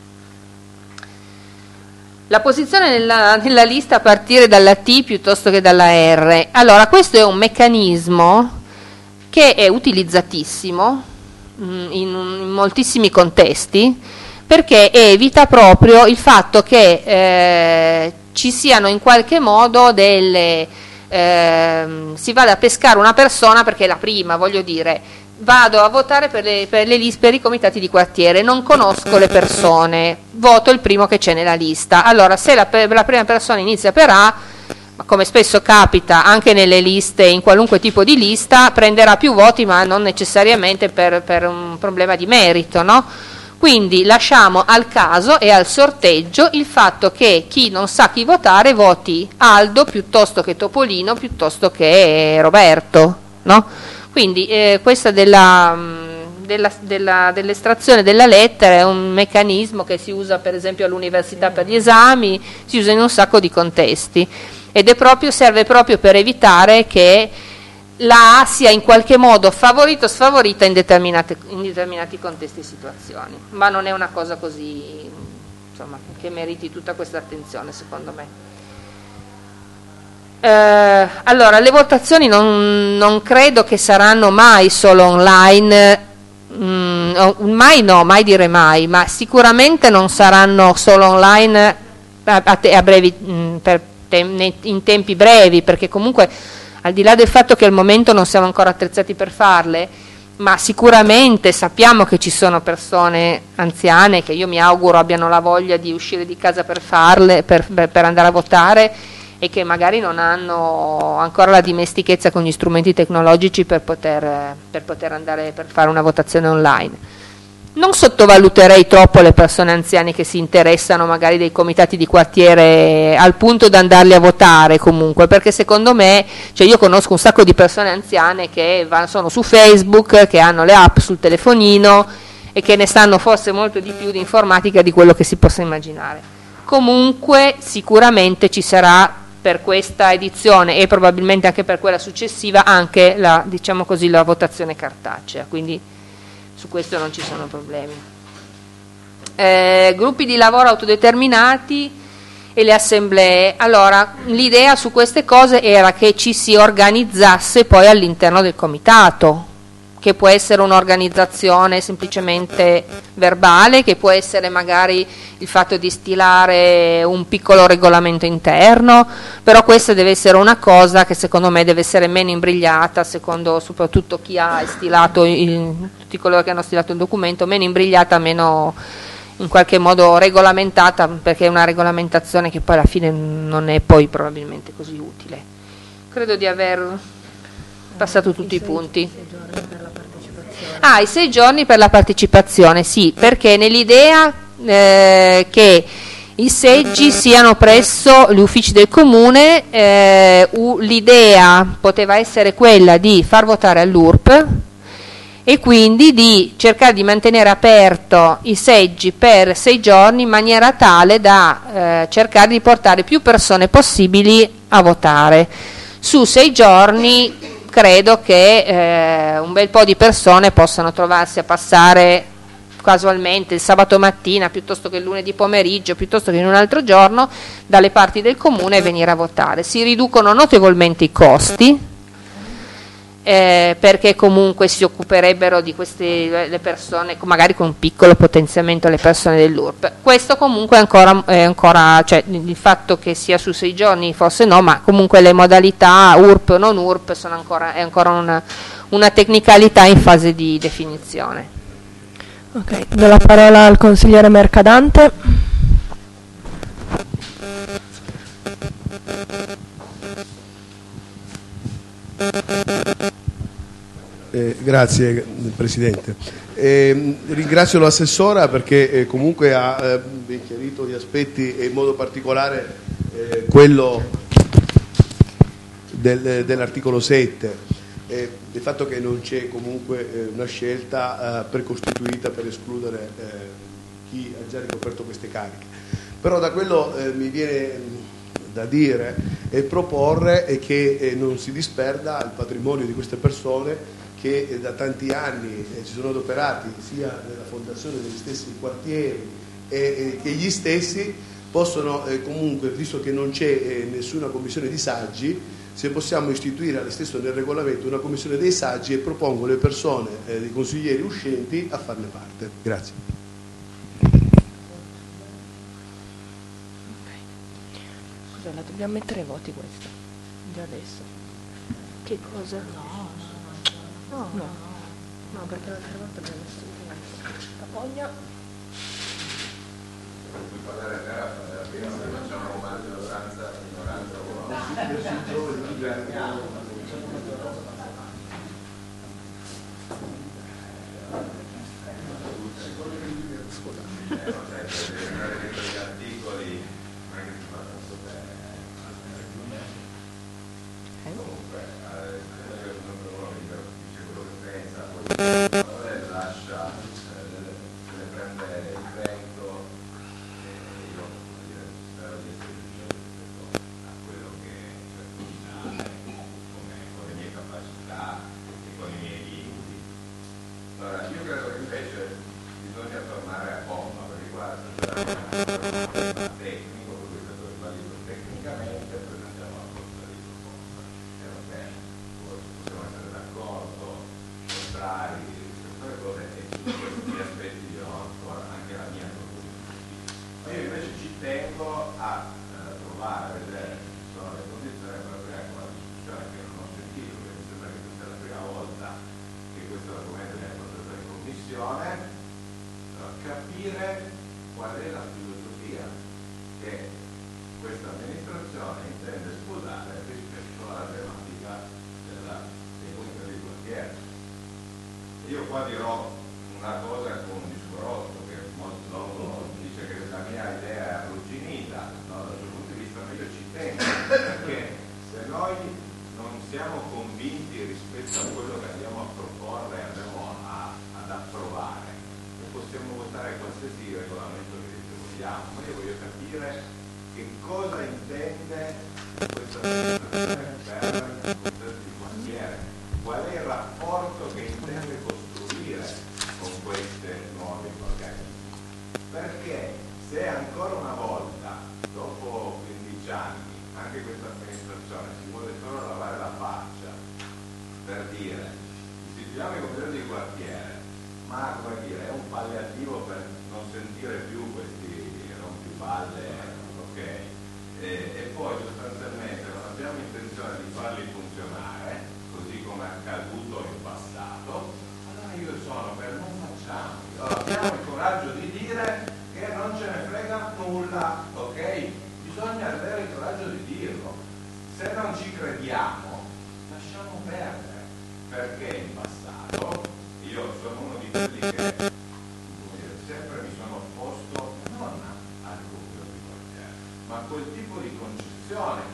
La posizione nella, nella lista a partire dalla T piuttosto che dalla R. Allora, questo è un meccanismo che è utilizzatissimo mh, in, in moltissimi contesti, perché evita proprio il fatto che eh, ci siano in qualche modo delle... Eh, si vada a pescare una persona perché è la prima, voglio dire, vado a votare per, le, per, le liste, per i comitati di quartiere, non conosco le persone, voto il primo che c'è nella lista. Allora, se la, la prima persona inizia per A, come spesso capita anche nelle liste, in qualunque tipo di lista, prenderà più voti, ma non necessariamente per, per un problema di merito, no? Quindi lasciamo al caso e al sorteggio il fatto che chi non sa chi votare voti Aldo piuttosto che Topolino piuttosto che Roberto, no? Quindi eh, questa della, della, della, dell'estrazione della lettera è un meccanismo che si usa per esempio all'università per gli esami, si usa in un sacco di contesti, ed è proprio, serve proprio per evitare che la A sia in qualche modo favorita o sfavorita in, determinate, in determinati contesti e situazioni, ma non è una cosa così, insomma, che meriti tutta questa attenzione, secondo me. Eh, allora, le votazioni non, non credo che saranno mai solo online, mm, mai no, mai dire mai, ma sicuramente non saranno solo online a, a, te, a brevi, mh, per te, in tempi brevi, perché comunque al di là del fatto che al momento non siamo ancora attrezzati per farle, ma sicuramente sappiamo che ci sono persone anziane che io mi auguro abbiano la voglia di uscire di casa per farle, per, per, per andare a votare, e che magari non hanno ancora la dimestichezza con gli strumenti tecnologici per poter, per poter andare per fare una votazione online. Non sottovaluterei troppo le persone anziane che si interessano magari dei comitati di quartiere al punto da andarli a votare comunque, perché secondo me, cioè io conosco un sacco di persone anziane che vanno, sono su Facebook, che hanno le app sul telefonino e che ne sanno forse molto di più di informatica di quello che si possa immaginare. Comunque sicuramente ci sarà per questa edizione e probabilmente anche per quella successiva anche la, diciamo così, la votazione cartacea, quindi su questo non ci sono problemi. Eh, gruppi di lavoro autodeterminati e le assemblee. Allora, l'idea su queste cose era che ci si organizzasse poi all'interno del comitato, che può essere un'organizzazione semplicemente verbale, che può essere magari il fatto di stilare un piccolo regolamento interno, però questa deve essere una cosa che secondo me deve essere meno imbrigliata, secondo soprattutto chi ha stilato, il, tutti coloro che hanno stilato il documento, meno imbrigliata, meno in qualche modo regolamentata, perché è una regolamentazione che poi alla fine non è poi probabilmente così utile. Credo di aver passato tutti i punti. Ah, i sei giorni per la partecipazione, sì, perché nell'idea eh, che i seggi siano presso gli uffici del comune. Eh, l'idea poteva essere quella di far votare all'U R P e quindi di cercare di mantenere aperto i seggi per sei giorni in maniera tale da eh, cercare di portare più persone possibili a votare. Su sei giorni credo che eh, un bel po' di persone possano trovarsi a passare casualmente il sabato mattina piuttosto che il lunedì pomeriggio, piuttosto che in un altro giorno, dalle parti del comune e venire a votare. Si riducono notevolmente i costi, eh, perché comunque si occuperebbero di queste le persone, magari con un piccolo potenziamento alle persone dell'U R P. Questo comunque è ancora, è ancora, cioè il fatto che sia su sei giorni forse no, ma comunque le modalità U R P o non U R P sono ancora, è ancora una, una tecnicalità in fase di definizione. Ok, do la parola al consigliere Mercadante. Eh, grazie Presidente. Eh, ringrazio l'assessora perché eh, comunque ha eh, ben chiarito gli aspetti e in modo particolare eh, quello del, dell'articolo sette. Eh, il fatto che non c'è comunque eh, una scelta eh, precostituita per escludere eh, chi ha già ricoperto queste cariche. Però da quello eh, mi viene da dire e proporre è che eh, non si disperda il patrimonio di queste persone che eh, da tanti anni eh, si sono adoperati sia nella fondazione degli stessi quartieri e eh, che gli stessi possono eh, comunque, visto che non c'è eh, nessuna commissione di saggi, se possiamo istituire alle stesso nel regolamento una commissione dei saggi e propongo le persone, eh, dei consiglieri uscenti a farne parte. Grazie. Scusa, la dobbiamo mettere ai voti questa? Già adesso. Che cosa? No, no, no. No, no perché l'altra volta abbiamo messo la foglia. Puoi parlare a terra, prima facciamo maggioranza, minoranza o no? Lascia, se ne prende il vento e io spero di essere riuscito a quello che come con le mie capacità e con i miei limiti. Allora, io credo che invece bisogna tornare a bomba, perché qua c'è un tecnico, per cui è stato sbagliato tecnicamente, presentiamo la proposta di proposta. E va bene, possiamo essere d'accordo, contrari, queste cose, e su questi aspetti io ho ancora anche la mia proposta. Ma io invece ci tengo a eh, provare a vedere se ci sono le condizioni per aprire una discussione che non ho sentito, perché mi sembra che questa è la prima volta che questo argomento viene portato in commissione, eh, capire qual è la filosofia che questa amministrazione intende sposare rispetto alla tematica della, dei comitati di quartiere. Io qua dirò una cosa con un discorso che molto dice che la mia idea è arrugginita, no? Dal suo punto di vista, ma io ci tengo, perché se noi non siamo convinti rispetto a quello che andiamo a proporre e andiamo a, ad approvare, non possiamo votare qualsiasi regolamento che vogliamo, ma io voglio capire che cosa intende questa amministrazione per il comitato di quartiere, qual è il rapporto che intende costruire con queste nuove organismi, perché se ancora una volta dopo quindici anni anche questa amministrazione si vuole solo lavare la faccia per dire istituiamo il comitato di quartiere, ma come dire è un palliativo per non sentire più questi rompiballe, ok? E, e poi sostanzialmente non abbiamo intenzione di farli funzionare così come è accaduto in passato, allora io sono per non facciamo. Allora, abbiamo il coraggio di dire che non ce ne frega nulla, ok? Bisogna avere il coraggio di dirlo. Se non ci crediamo, lasciamo perdere, perché in passato io sono uno di quelli che come dire, sempre mi sono opposto non al comitato di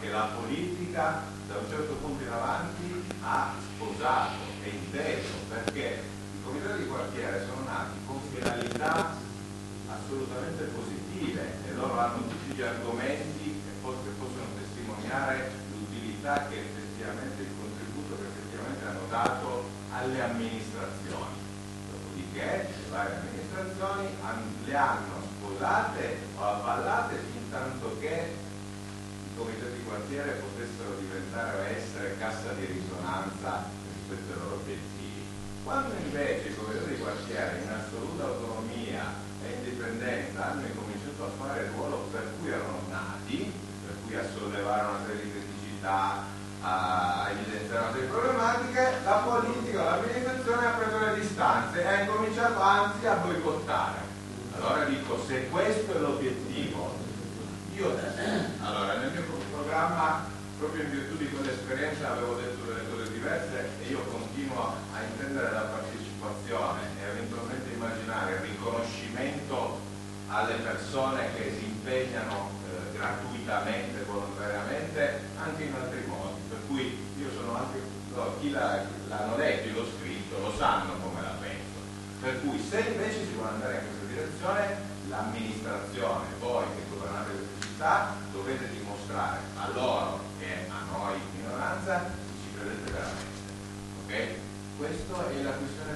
che la politica da un certo punto in avanti ha sposato e inteso, perché i comitati di quartiere sono nati con finalità assolutamente positive e loro hanno tutti gli argomenti che possono testimoniare l'utilità che effettivamente, il contributo che effettivamente hanno dato alle amministrazioni. Dopodiché le varie amministrazioni le hanno sposate o avvallate fin tanto che i comitati di quartiere potessero diventare o essere cassa di risonanza rispetto ai loro obiettivi. Quando invece i comitati di quartiere in assoluta autonomia e indipendenza hanno incominciato a fare il ruolo per cui erano nati, per cui a sollevare una serie di criticità, a evidenziare una serie di problematiche, la politica, l'amministrazione ha preso le distanze e ha incominciato anzi a boicottare. Allora dico, se questo è l'obiettivo, io allora nel mio programma, proprio in virtù di quell'esperienza, avevo detto delle cose diverse e io continuo a intendere la partecipazione e eventualmente immaginare il riconoscimento alle persone che si impegnano eh, gratuitamente, volontariamente, anche in altri modi. Per cui io sono anche, no, chi l'hanno letto, l'ho scritto, lo sanno come la penso. Per cui se invece si vuole andare in questa direzione, l'amministrazione, voi che governate questa città, dovete dimostrare a loro e a noi minoranza che ci credete veramente. Ok? Questa è la questione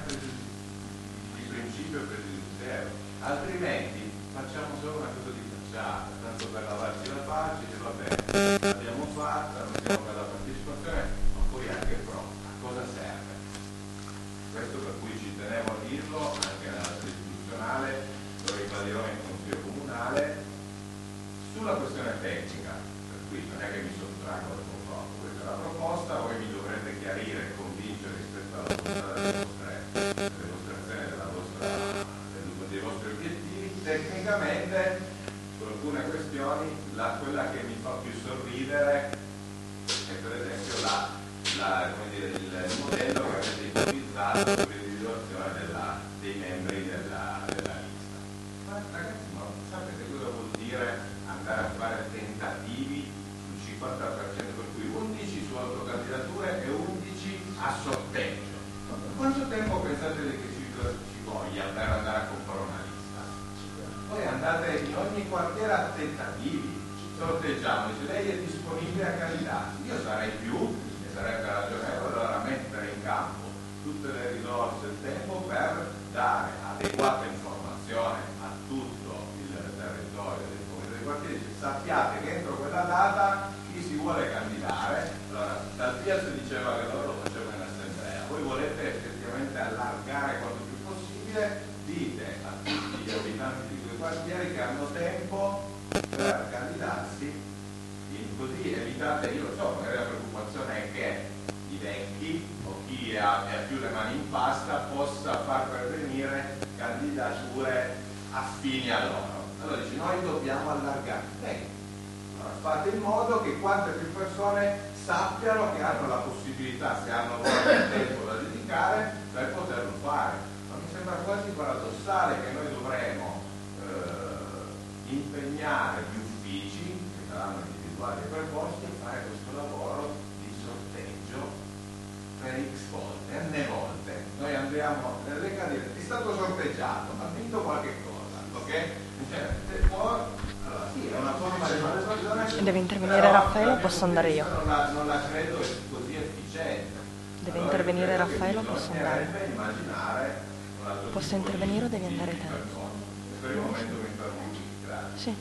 di principio e pregiudiziale. Altrimenti facciamo solo una cosa di facciata, tanto per lavarci la faccia, e vabbè, l'abbiamo fatta, non siamo per la partecipazione, ma poi anche pro, a cosa serve? Questo per cui ci tenevo a dirlo anche nella sede istituzionale, lo ribadirò in consiglio comunale, sulla questione tecnica, per cui non è che mi sottraggo dal confronto, questa è la proposta, voi mi dovrete chiarire e convincere rispetto alla volontà delle vostre dimostrazioni della vostra, dei vostri obiettivi. Tecnicamente su alcune questioni la, quella che mi fa più sorridere è per esempio la, la, come dire, il, il modello che avete ipotizzato sull'individuazione della, dei membri della, della lista. Ma ragazzi, ma sapete cosa vuol dire andare a fare tentativi sul cinquanta per cento, per cui undici su autocandidature e undici a sorteggio? Quanto tempo pensate che ci, ci voglia per andare a comprare una lista? Poi andate in ogni quartiere a tentativi, sorteggiamo, dice lei è disponibile a candidarsi, io sarei più e sarebbe ragionevole allora mettere in campo tutte le risorse e il tempo per dare adeguata informazione a tutto il territorio del comune dei quartieri. Dice, sappiate che entro quella data chi si vuole candidare, allora Dal Piazza diceva che loro lo facevano in assemblea, voi volete effettivamente allargare quanto più possibile, dite a tutti gli abitanti di quei quartieri che hanno tempo per candidarsi, così evitate, io lo so, magari la preoccupazione è che i vecchi o chi ha, ha più le mani in pasta possa far pervenire candidature affini a loro. Allora dice, noi dobbiamo allargare. Bene, allora fate in modo che quante più persone sappiano che hanno la possibilità, se hanno voglia e tempo da dedicare, per poterlo fare. Ma mi sembra quasi paradossale che noi dovremo eh, impegnare gli uffici, che saranno individuali e preposti, a fare questo lavoro di sorteggio per X volte, N volte. Noi andiamo nelle candidate, è stato sorteggiato, ha vinto qualche cosa, ok? Cioè, se può, allora sì, è una forma di valutazione. Deve intervenire Raffaele o posso andare io? Non la, non la credo così efficiente. Deve allora, intervenire Raffaele o posso andare? Immaginare posso intervenire o devi andare te? Per il momento mi fermo qui, grazie. Sì.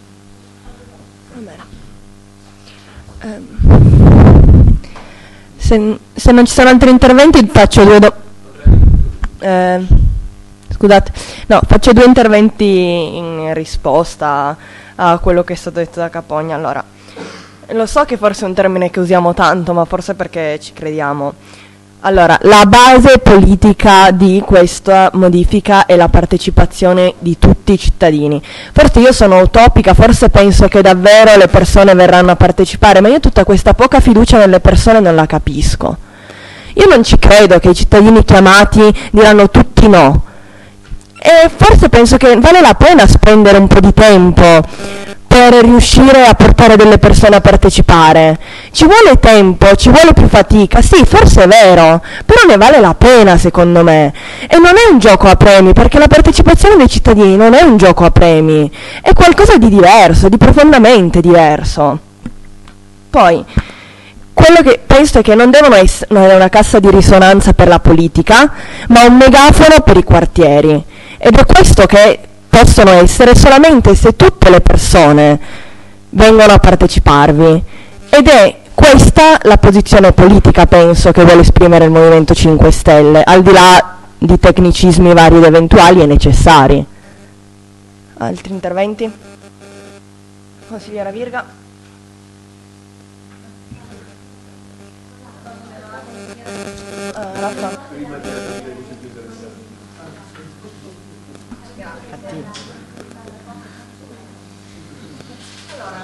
Va bene. Eh, se, se non ci sono altri interventi faccio due do- eh, scusate, no, faccio due interventi in risposta a quello che è stato detto da Capogna. Allora, lo so che forse è un termine che usiamo tanto, ma forse perché ci crediamo. Allora, la base politica di questa modifica è la partecipazione di tutti i cittadini. Forse io sono utopica, forse penso che davvero le persone verranno a partecipare, ma io tutta questa poca fiducia nelle persone non la capisco. Io non ci credo che i cittadini chiamati diranno tutti no. E forse penso che vale la pena spendere un po' di tempo per riuscire a portare delle persone a partecipare. Ci vuole tempo, ci vuole più fatica, sì, forse è vero, però ne vale la pena secondo me. E non è un gioco a premi, perché la partecipazione dei cittadini non è un gioco a premi, è qualcosa di diverso, di profondamente diverso. Poi, quello che penso è che non devono essere una cassa di risonanza per la politica, ma un megafono per i quartieri. Ed è questo che possono essere solamente se tutte le persone vengono a parteciparvi. Ed è questa la posizione politica, penso, che vuole esprimere il Movimento cinque Stelle, al di là di tecnicismi vari ed eventuali e necessari. Altri interventi? Consigliera Virga. Uh, Raffa. Allora,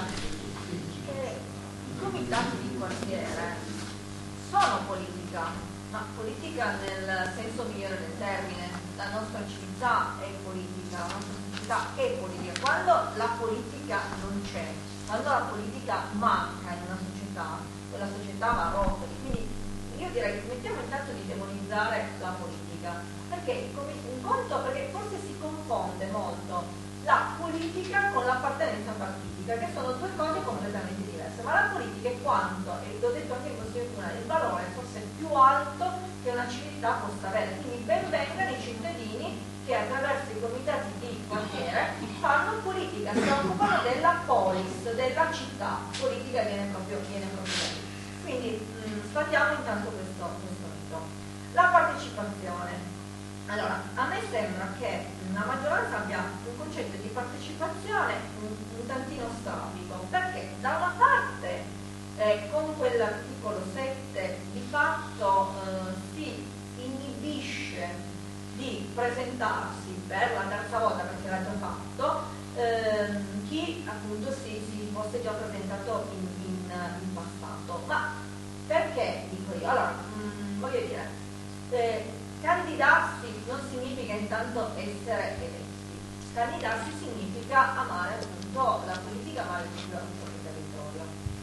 eh, i comitati di quartiere sono politica, ma politica nel senso migliore del termine. La nostra città è politica, la nostra società è politica. Quando la politica non c'è, quando la politica manca in una società, quella società va rotta. Quindi io direi che smettiamo intanto di demonizzare la politica, perché un conto, perché forse si confonde molto la politica con l'appartenenza partitica, che sono due cose completamente diverse. Ma la politica è quanto, e l'ho detto anche in Consiglio Comunale, il valore forse più alto che una civiltà possa avere. Quindi ben vengano i cittadini che attraverso i comitati di quartiere fanno politica, si occupano della polis, della città. Politica viene proprio, viene proprio da lì. Quindi mh, sfatiamo intanto questo, questo mito. La partecipazione. Allora, a me sembra che la maggioranza abbia un concetto di partecipazione un, un tantino strabico, perché da una parte eh, con quell'articolo sette di fatto eh, si inibisce di presentarsi per la terza volta, perché l'ha già fatto, ehm, chi appunto si, si fosse già presentato in, in, in passato. Ma perché dico io? Allora, mh, voglio dire, eh, candidarsi non significa intanto essere eletti, candidarsi significa amare appunto la politica, amare il proprio territorio.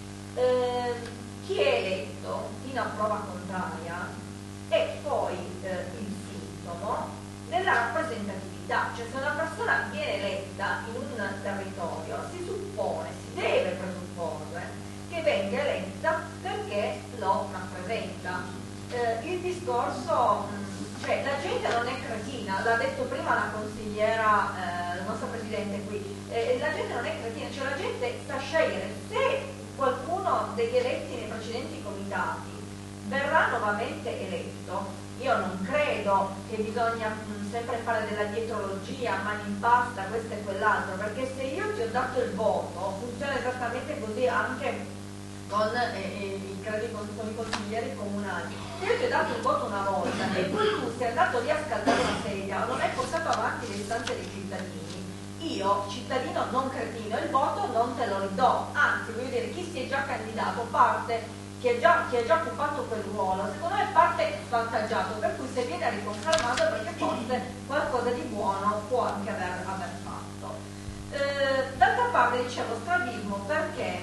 Eh, chi è eletto in a prova contraria è poi eh, il sintomo della rappresentatività, cioè se una persona viene eletta in un territorio si suppone, si deve presupporre che venga eletta perché lo rappresenta. Eh, il discorso, mh, cioè la gente non è cretina, l'ha detto prima la consigliera, eh, la nostra presidente qui, eh, la gente non è cretina, cioè la gente sa scegliere. Se qualcuno degli eletti nei precedenti comitati verrà nuovamente eletto, io non credo che bisogna mh, sempre fare della dietrologia, mani in pasta, questo e quell'altro, perché se io ti ho dato il voto, funziona esattamente così anche con, eh, i, con, con i consiglieri comunali. Se io ti ho dato il voto una volta e poi tu sei andato lì a scaldare una sedia o non hai portato avanti le istanze dei cittadini, io, cittadino non cretino, il voto non te lo ridò, anzi voglio dire, chi si è già candidato parte, chi ha già, chi ha già occupato quel ruolo, secondo me parte svantaggiato, per cui se viene riconfermato perché forse qualcosa di buono può anche aver, aver fatto. Eh, d'altra parte dicevo strabismo perché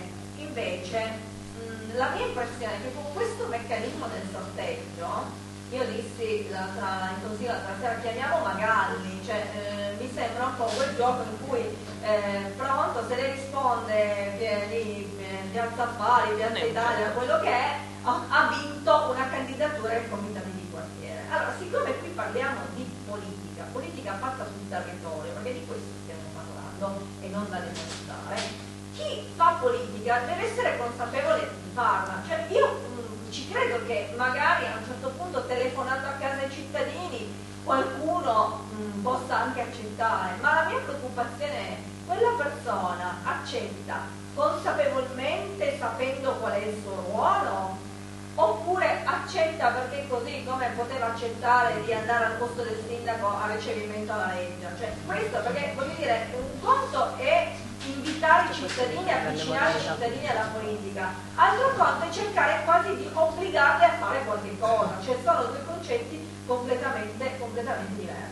invece la mia impressione è che con questo meccanismo del sorteggio, io dissi l'altra, in consiglio l'altra sera, chiamiamo Magalli, cioè eh, mi sembra un po' quel gioco in cui eh, pronto, se lei risponde eh, lì, eh, Piazza Affari, Piazza Italia, quello che è, ha, ha vinto una candidatura ai comitati di quartiere. Allora, siccome qui parliamo di politica, politica fatta sul territorio, perché di questo stiamo parlando e non da demonizzare, chi fa politica deve essere consapevole di farla. Cioè io mh, ci credo che magari a un certo punto, telefonando a casa ai cittadini, qualcuno mh, possa anche accettare, ma la mia preoccupazione è quella persona accetta consapevolmente, sapendo qual è il suo ruolo, oppure accetta perché così come poteva accettare di andare al posto del sindaco a ricevimento alla legge. Cioè questo, perché voglio dire, un conto è invitare i cittadini, avvicinare i cittadini alla politica, altro conto è cercare quasi di obbligarli a fare qualche cosa, cioè sono due concetti completamente, completamente diversi.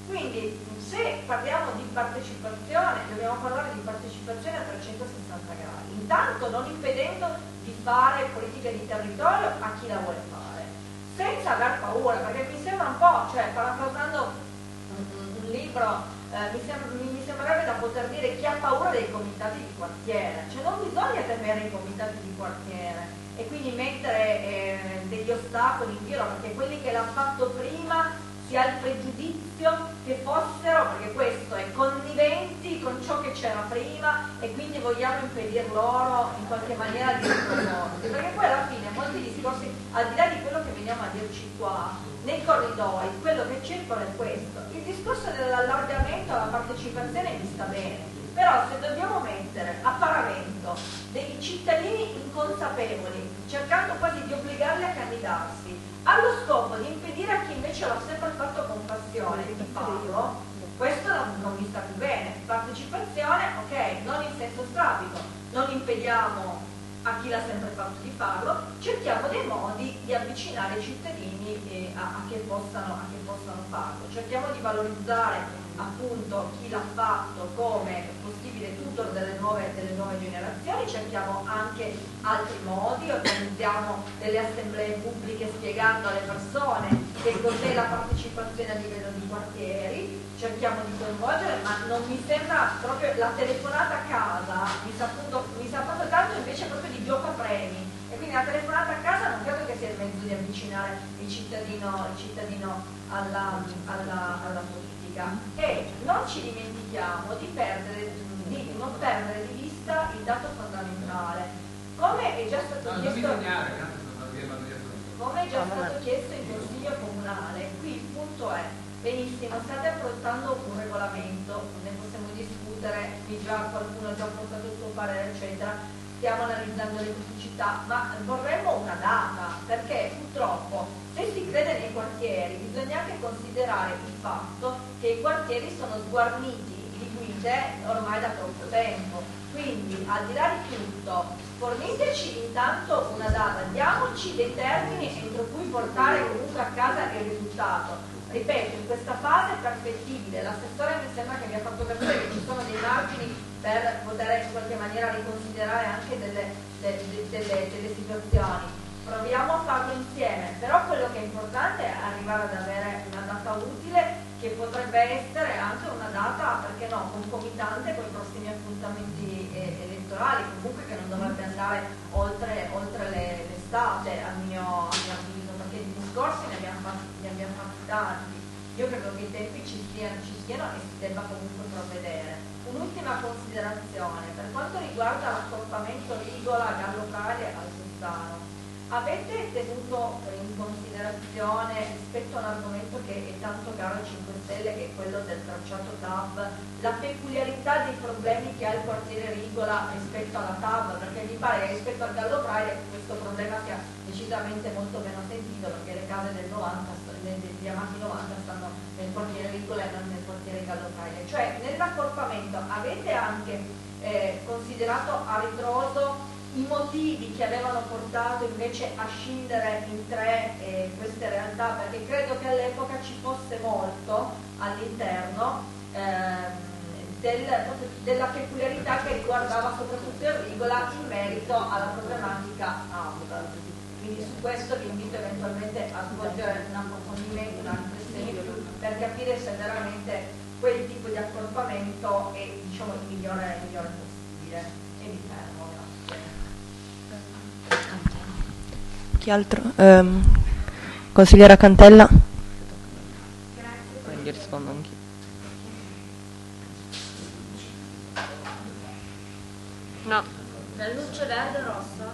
Quindi se parliamo di partecipazione, dobbiamo parlare di partecipazione a trecentosessanta gradi, intanto non impedendo di fare politica di territorio a chi la vuole fare, senza aver paura, perché mi sembra un po', cioè parafrasando un, un libro, eh, mi, sem- mi sembrerebbe da poter dire chi ha paura dei comitati di quartiere, cioè non bisogna temere i comitati di quartiere e quindi mettere eh, degli ostacoli in giro, perché quelli che l'hanno fatto prima si ha il pregiudizio che fossero, perché questo è, conniventi con ciò che c'era prima e quindi vogliamo impedir loro in qualche maniera di riproporsi, perché poi alla fine molti discorsi, al di là di quello che veniamo a dirci qua, nei corridoi, quello che circola è questo, il discorso dell'allargamento alla partecipazione mi sta bene, però se dobbiamo mettere a paravento dei cittadini inconsapevoli, cercando quasi di obbligarli a candidarsi, allo scopo di impedire a chi invece l'ha sempre fatto con passione di farlo, questo non, non mi sta più bene. Partecipazione, ok, non in senso strabico, non impediamo a chi l'ha sempre fatto di farlo, cerchiamo dei modi di avvicinare i cittadini eh, a, a, che possano, a che possano farlo, cerchiamo di valorizzare appunto chi l'ha fatto come possibile tutor delle nuove, delle nuove generazioni, cerchiamo anche altri modi, organizziamo delle assemblee pubbliche spiegando alle persone che cos'è la partecipazione a livello di quartieri, cerchiamo di coinvolgere, ma non mi sembra proprio la telefonata a casa, mi sa, appunto, mi sa proprio tanto invece proprio di gioco a premi, e quindi la telefonata a casa non credo che sia il mezzo di avvicinare il cittadino, il cittadino alla, alla, alla politica. E non ci dimentichiamo di, perdere, di non perdere di vista il dato fondamentale, come è già stato no, chiesto come è già stato chiesto in Consiglio Comunale. Qui il punto è: benissimo, state approntando un regolamento, ne possiamo discutere, qui già qualcuno ha già portato il suo parere eccetera, stiamo analizzando le criticità, ma vorremmo una data, perché purtroppo se si crede nei quartieri bisogna anche considerare il fatto che i quartieri sono sguarniti di guide ormai da troppo tempo, quindi al di là di tutto forniteci intanto una data, diamoci dei termini entro cui portare comunque a casa il risultato. Ripeto, in questa fase perfettibile, l'assessore mi sembra che mi ha fatto capire che ci sono dei margini per poter in qualche maniera riconsiderare anche delle, delle, delle, delle situazioni. Proviamo a farlo insieme, però quello che è importante è arrivare ad avere una data utile, che potrebbe essere anche una data, perché no, concomitante con i prossimi appuntamenti eh, elettorali, comunque che non dovrebbe andare oltre, oltre le, l'estate, al mio, al mio avviso, perché di discorsi ne abbiamo fatti, ne abbiamo fatti tanti. Io credo che i tempi ci siano, ci siano e si debba comunque provvedere. Un'ultima considerazione, per quanto riguarda l'accorpamento Rigola, Gallo Praia e Alsestano, avete tenuto in considerazione, rispetto a un argomento che è tanto caro ai cinque Stelle, che è quello del tracciato T A V, la peculiarità dei problemi che ha il quartiere Rigola rispetto alla T A V? Perché mi pare che rispetto al Gallo Praia questo problema sia decisamente molto meno sentito, perché le case del novanta, degli amati novanta stanno nel quartiere Rigola e non nel quartiere Gallo Praia. Cioè nell'accorpamento avete anche eh, considerato a ritroso i motivi che avevano portato invece a scindere in tre eh, queste realtà, perché credo che all'epoca ci fosse molto all'interno eh, del, della peculiarità che riguardava soprattutto il Rigola in merito alla problematica A U L. Quindi su questo vi invito eventualmente a svolgere un approfondimento, una riflessione in più, per capire se veramente quel tipo di accorpamento è, diciamo, il migliore, il migliore possibile. E mi fermo. Chi altro? Um, consigliera Cantella? Grazie. Quindi rispondo anch'io. No. La luce verde o rossa?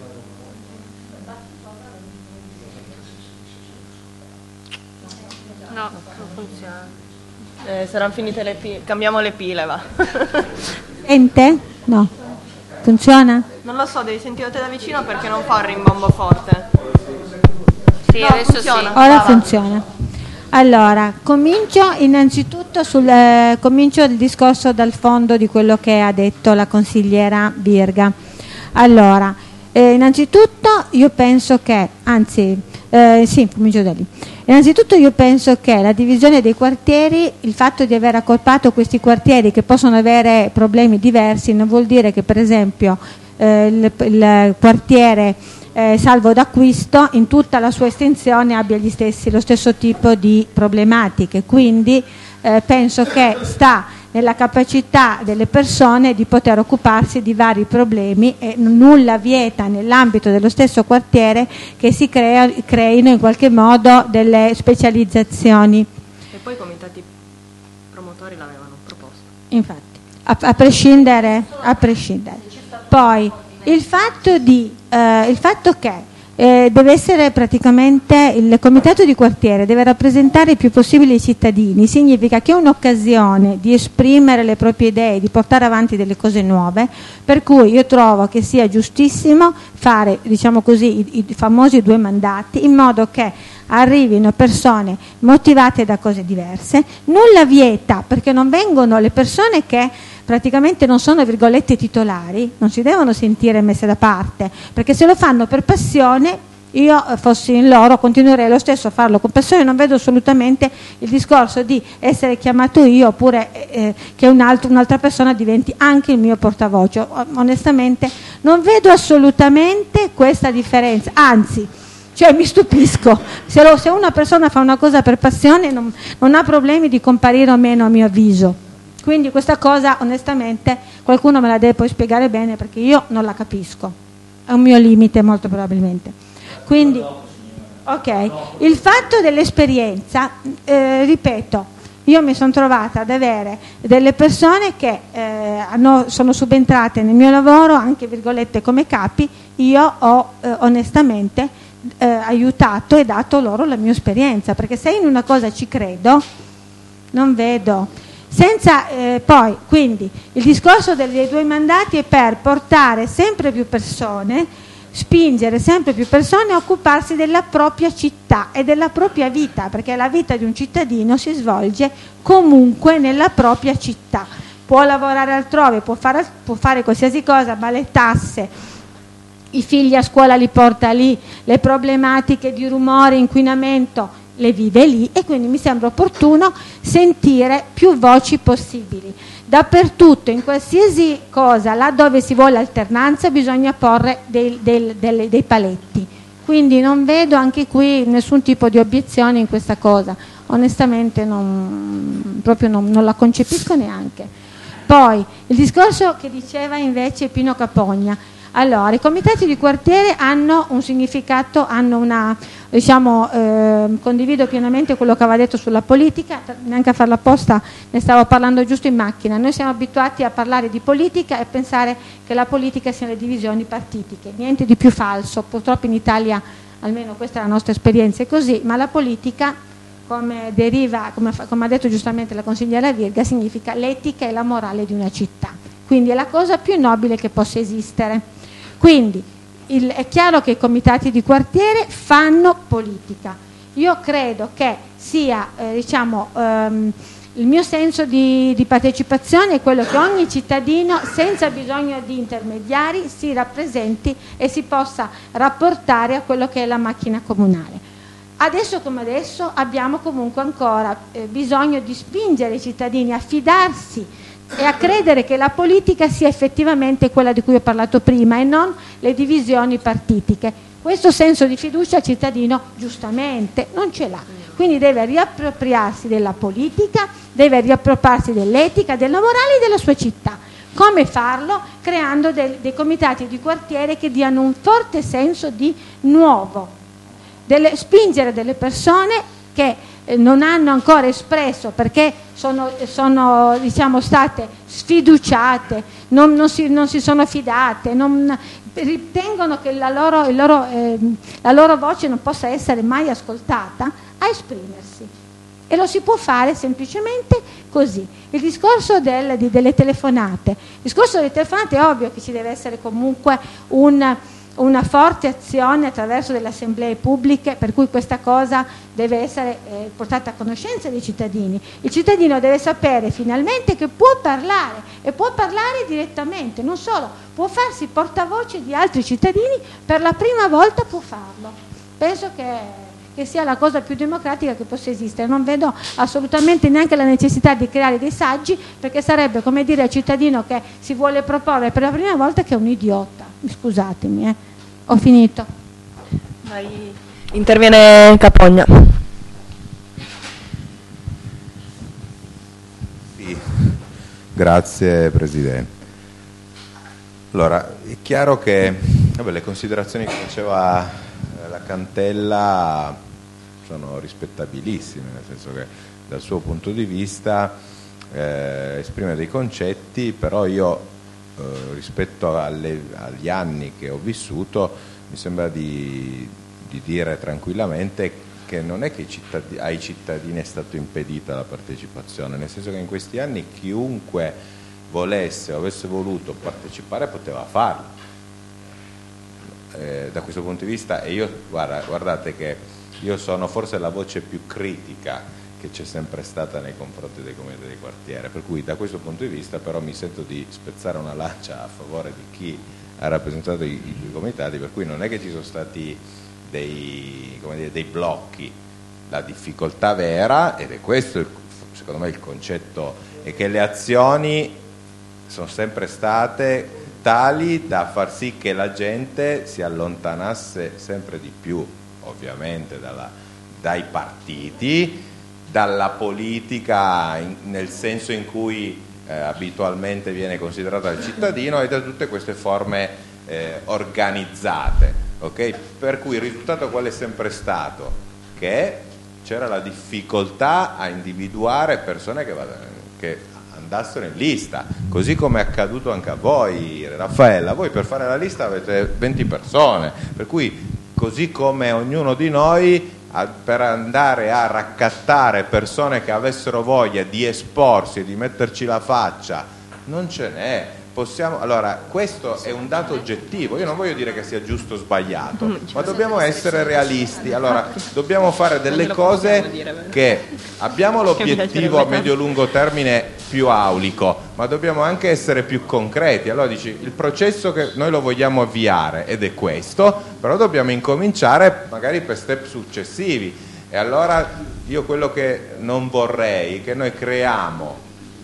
No, non funziona. Eh, saranno finite le pile. Cambiamo le pile, va. Sente? No. Funziona? Non lo so, devi sentire te da vicino perché non fa un rimbombo forte. Sì, no, adesso funziona. Sì. Ora Va, funziona. Allora, comincio innanzitutto sul eh, comincio il discorso dal fondo di quello che ha detto la consigliera Virga. Allora, eh, innanzitutto io penso che, anzi, Eh, sì, comincio da lì. Innanzitutto io penso che la divisione dei quartieri, il fatto di aver accorpato questi quartieri che possono avere problemi diversi, non vuol dire che per esempio eh, il, il quartiere eh, Salvo d'Acquisto in tutta la sua estensione abbia gli stessi, lo stesso tipo di problematiche. Quindi eh, penso che sta nella capacità delle persone di poter occuparsi di vari problemi e nulla vieta nell'ambito dello stesso quartiere che si crea, creino in qualche modo delle specializzazioni. E poi i comitati promotori l'avevano proposto. Infatti, a, a prescindere, a prescindere. Poi il fatto, di, eh, il fatto che Eh, deve essere praticamente il comitato di quartiere deve rappresentare il più possibile i cittadini, significa che è un'occasione di esprimere le proprie idee, di portare avanti delle cose nuove, per cui io trovo che sia giustissimo fare, diciamo così, i, i famosi due mandati, in modo che arrivino persone motivate da cose diverse. Nulla vieta, perché non vengono le persone che praticamente non sono virgolette titolari, non si devono sentire messe da parte, perché se lo fanno per passione, io fossi in loro continuerei lo stesso a farlo con passione. Non vedo assolutamente il discorso di essere chiamato io oppure eh, che un altro, un'altra persona diventi anche il mio portavoce. Onestamente non vedo assolutamente questa differenza, anzi, cioè mi stupisco, se, lo, se una persona fa una cosa per passione non, non ha problemi di comparire o meno, a mio avviso. Quindi questa cosa onestamente qualcuno me la deve poi spiegare bene, perché io non la capisco, è un mio limite molto probabilmente. Quindi ok, il fatto dell'esperienza, eh, ripeto, io mi sono trovata ad avere delle persone che eh, hanno, sono subentrate nel mio lavoro anche virgolette come capi, io ho eh, onestamente eh, aiutato e dato loro la mia esperienza, perché se in una cosa ci credo non vedo senza eh, poi, quindi il discorso dei due mandati è per portare sempre più persone, spingere sempre più persone a occuparsi della propria città e della propria vita, perché la vita di un cittadino si svolge comunque nella propria città. Può lavorare altrove, può fare, può fare qualsiasi cosa, ma le tasse, i figli a scuola li porta lì, le problematiche di rumore, inquinamento le vive lì, e quindi mi sembra opportuno sentire più voci possibili. Dappertutto, in qualsiasi cosa, là dove si vuole alternanza, bisogna porre dei, dei, dei, dei paletti. Quindi non vedo anche qui nessun tipo di obiezione in questa cosa. Onestamente non, proprio non, non la concepisco neanche. Poi, il discorso che diceva invece Pino Capogna. Allora, i comitati di quartiere hanno un significato, hanno una, diciamo, eh, condivido pienamente quello che aveva detto sulla politica, neanche a farla apposta, ne stavo parlando giusto in macchina. Noi siamo abituati a parlare di politica e pensare che la politica siano le divisioni partitiche, niente di più falso. Purtroppo in Italia, almeno questa è la nostra esperienza, è così, ma la politica, come deriva, come, come ha detto giustamente la consigliera Virga, significa l'etica e la morale di una città, quindi è la cosa più nobile che possa esistere. Quindi il, è chiaro che i comitati di quartiere fanno politica. Io credo che sia, eh, diciamo, ehm, il mio senso di, di partecipazione è quello che ogni cittadino, senza bisogno di intermediari, si rappresenti e si possa rapportare a quello che è la macchina comunale. Adesso come adesso abbiamo comunque ancora eh, bisogno di spingere i cittadini a fidarsi e a credere che la politica sia effettivamente quella di cui ho parlato prima e non le divisioni partitiche. Questo senso di fiducia il cittadino giustamente non ce l'ha, quindi deve riappropriarsi della politica, deve riappropriarsi dell'etica, della morale e della sua città. Come farlo? Creando dei, dei comitati di quartiere che diano un forte senso di nuovo, delle, spingere delle persone che non hanno ancora espresso, perché sono, sono diciamo, state sfiduciate, non, non, si, non si sono fidate, non, ritengono che la loro, il loro, eh, la loro voce non possa essere mai ascoltata, a esprimersi. E lo si può fare semplicemente così. Il discorso del, di, delle telefonate, il discorso delle telefonate è ovvio che ci deve essere comunque un... una forte azione attraverso delle assemblee pubbliche, per cui questa cosa deve essere eh, portata a conoscenza dei cittadini. Il cittadino deve sapere finalmente che può parlare e può parlare direttamente, non solo, può farsi portavoce di altri cittadini, per la prima volta può farlo. Penso che, che sia la cosa più democratica che possa esistere. Non vedo assolutamente neanche la necessità di creare dei saggi, perché sarebbe come dire al cittadino che si vuole proporre per la prima volta che è un idiota. Scusatemi, eh. Ho finito. Vai. Interviene Capogna. Sì, grazie Presidente. Allora, è chiaro che vabbè, le considerazioni che faceva la Cantella sono rispettabilissime, nel senso che dal suo punto di vista eh, esprime dei concetti, però io eh, rispetto alle, agli anni che ho vissuto mi sembra di, di dire tranquillamente che non è che i cittadini, ai cittadini è stata impedita la partecipazione, nel senso che in questi anni chiunque volesse o avesse voluto partecipare poteva farlo. Eh, da questo punto di vista, e io guarda, guardate che io sono forse la voce più critica che c'è sempre stata nei confronti dei comitati di quartiere, per cui da questo punto di vista però mi sento di spezzare una lancia a favore di chi ha rappresentato i, i comitati, per cui non è che ci sono stati dei, come dire, dei blocchi. La difficoltà vera, ed è questo il, secondo me il concetto, è che le azioni sono sempre state tali da far sì che la gente si allontanasse sempre di più, ovviamente, dalla, dai partiti, dalla politica in, nel senso in cui eh, abitualmente viene considerata il cittadino, e da tutte queste forme eh, organizzate, okay? Per cui il risultato qual è sempre stato? Che c'era la difficoltà a individuare persone che, che andassero in lista, così come è accaduto anche a voi, Raffaella. Voi per fare la lista avete venti persone, per cui così come ognuno di noi a, per andare a raccattare persone che avessero voglia di esporsi e di metterci la faccia non ce n'è. Possiamo, allora, questo è un dato oggettivo. Io non voglio dire che sia giusto o sbagliato, ma dobbiamo essere realisti. Allora, dobbiamo fare delle cose che abbiamo l'obiettivo a medio-lungo termine più aulico, ma dobbiamo anche essere più concreti. Allora dici, il processo che noi lo vogliamo avviare ed è questo, però dobbiamo incominciare magari per step successivi. E allora io quello che non vorrei è che noi creiamo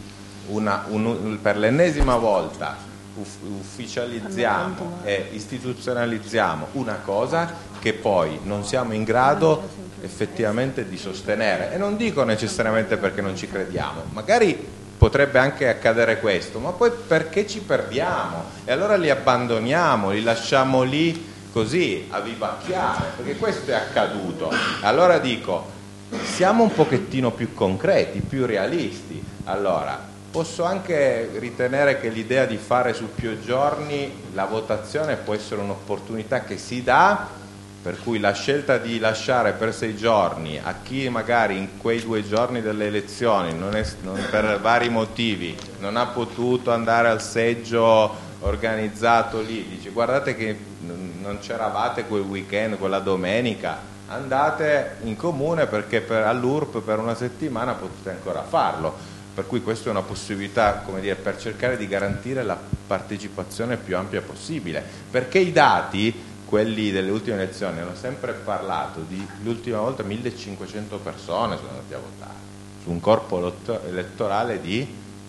Una, un, per l'ennesima volta uff, ufficializziamo e istituzionalizziamo una cosa che poi non siamo in grado effettivamente di sostenere, e non dico necessariamente perché non ci crediamo, magari potrebbe anche accadere questo, ma poi perché ci perdiamo e allora li abbandoniamo, li lasciamo lì così a vivacchiare, perché questo è accaduto. Allora dico, siamo un pochettino più concreti, più realisti. Allora posso anche ritenere che l'idea di fare su più giorni la votazione può essere un'opportunità che si dà, per cui la scelta di lasciare per sei giorni a chi magari in quei due giorni delle elezioni non è, non, per vari motivi non ha potuto andare al seggio organizzato lì, dice guardate che non c'eravate quel weekend, quella domenica, andate in comune perché per, all'U R P per una settimana potete ancora farlo. Per cui questa è una possibilità, come dire, per cercare di garantire la partecipazione più ampia possibile, perché i dati, quelli delle ultime elezioni, hanno sempre parlato di l'ultima volta millecinquecento persone sono andate a votare su un corpo elettorale di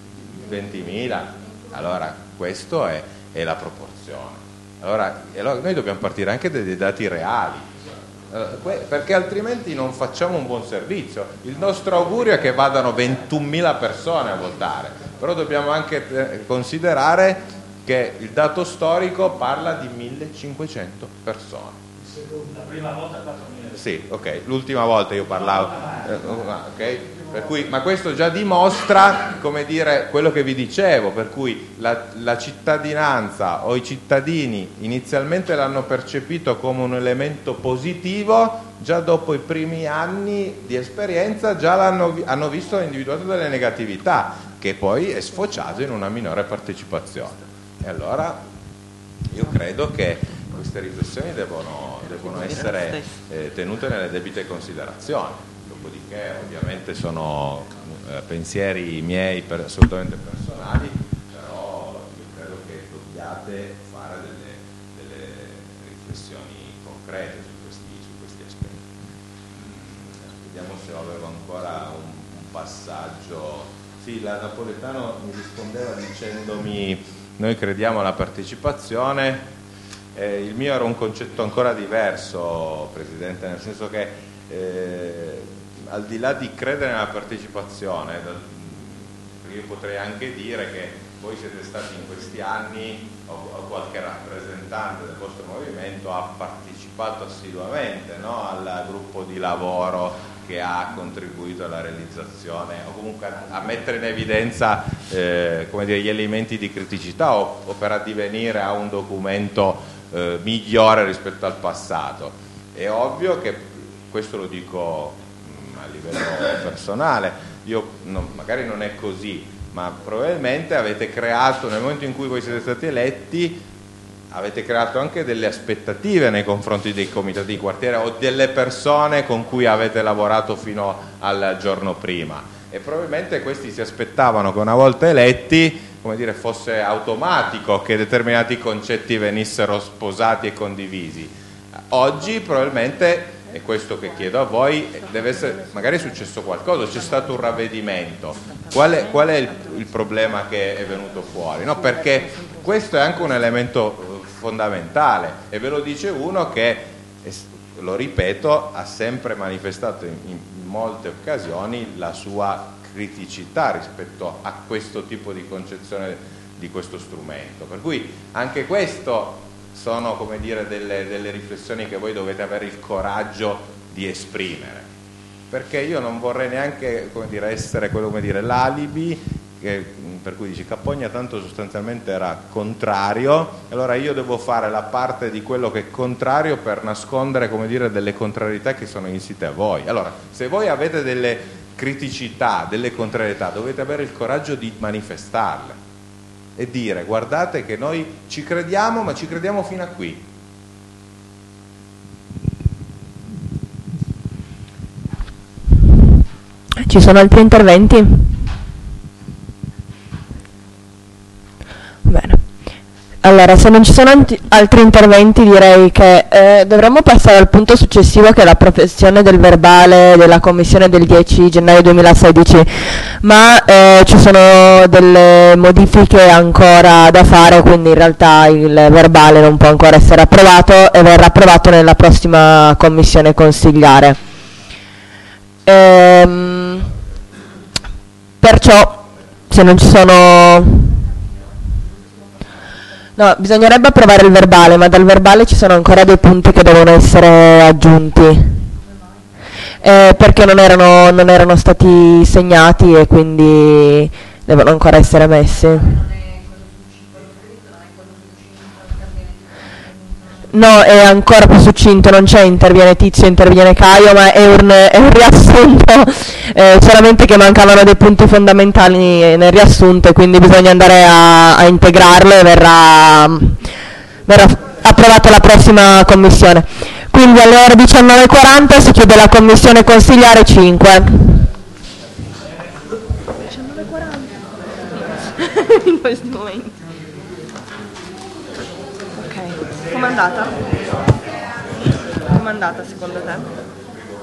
ventimila. Allora questa è, è la proporzione. Allora, allora noi dobbiamo partire anche dai dati reali, perché altrimenti non facciamo un buon servizio. Il nostro augurio è che vadano ventunomila persone a votare, però dobbiamo anche considerare che il dato storico parla di millecinquecento persone. La prima volta quattromila. Sì, ok, l'ultima volta io parlavo, ok? Per cui, ma questo già dimostra, come dire, quello che vi dicevo, per cui la, la cittadinanza o i cittadini inizialmente l'hanno percepito come un elemento positivo, già dopo i primi anni di esperienza già l'hanno, hanno visto individuato delle negatività, che poi è sfociato in una minore partecipazione. E allora io credo che queste riflessioni devono, devono essere eh, tenute nelle debite considerazioni. Dopodiché ovviamente sono eh, pensieri miei per, assolutamente personali, però io credo che dobbiate fare delle, delle riflessioni concrete su questi, su questi vediamo se avevo ancora un, un passaggio. Sì, la Napoletano mi rispondeva dicendomi noi crediamo alla partecipazione, eh, il mio era un concetto ancora diverso, Presidente, nel senso che eh, al di là di credere nella partecipazione, io potrei anche dire che voi siete stati in questi anni, o, o qualche rappresentante del vostro movimento ha partecipato assiduamente, no, al gruppo di lavoro che ha contribuito alla realizzazione o comunque a, a mettere in evidenza eh, come dire, gli elementi di criticità o, o per addivenire a un documento eh, migliore rispetto al passato. È ovvio che, questo lo dico mh, a livello personale, io non, magari non è così, ma probabilmente avete creato, nel momento in cui voi siete stati eletti, avete creato anche delle aspettative nei confronti dei comitati di quartiere o delle persone con cui avete lavorato fino al giorno prima, e probabilmente questi si aspettavano che una volta eletti, come dire, fosse automatico che determinati concetti venissero sposati e condivisi. Oggi probabilmente, è questo che chiedo a voi, deve essere, magari è successo qualcosa, c'è stato un ravvedimento. Qual è, qual è il, il problema che è venuto fuori? No, perché questo è anche un elemento fondamentale, e ve lo dice uno che, lo ripeto, ha sempre manifestato in, in molte occasioni la sua criticità rispetto a questo tipo di concezione di questo strumento, per cui anche questo sono, come dire, delle, delle riflessioni che voi dovete avere il coraggio di esprimere, perché io non vorrei neanche, come dire, essere quello, come dire, l'alibi che, per cui dice Cappogna tanto sostanzialmente era contrario, allora io devo fare la parte di quello che è contrario per nascondere, come dire, delle contrarietà che sono insite a voi. Allora, se voi avete delle criticità, delle contrarietà, dovete avere il coraggio di manifestarle e dire guardate che noi ci crediamo, ma ci crediamo fino a qui. Ci sono altri interventi? Bene. Allora, se non ci sono anti- altri interventi, direi che eh, dovremmo passare al punto successivo, che è l'approvazione del verbale della commissione del dieci gennaio duemilasedici, ma eh, ci sono delle modifiche ancora da fare, quindi in realtà il verbale non può ancora essere approvato e verrà approvato nella prossima commissione consigliare. Ehm, perciò, se non ci sono... No, bisognerebbe approvare il verbale, ma dal verbale ci sono ancora dei punti che devono essere aggiunti, eh, perché non erano, non erano stati segnati e quindi devono ancora essere messi. No, è ancora più succinto, non c'è interviene Tizio, interviene Caio, ma è un, è un riassunto, eh, solamente che mancavano dei punti fondamentali nel riassunto e quindi bisogna andare a, a integrarlo e verrà, verrà approvato la prossima commissione. Quindi alle ore diciannove e quaranta si chiude la commissione consigliare cinque. diciannove e quaranta in questo momento. Com'è andata? Com'è andata secondo te?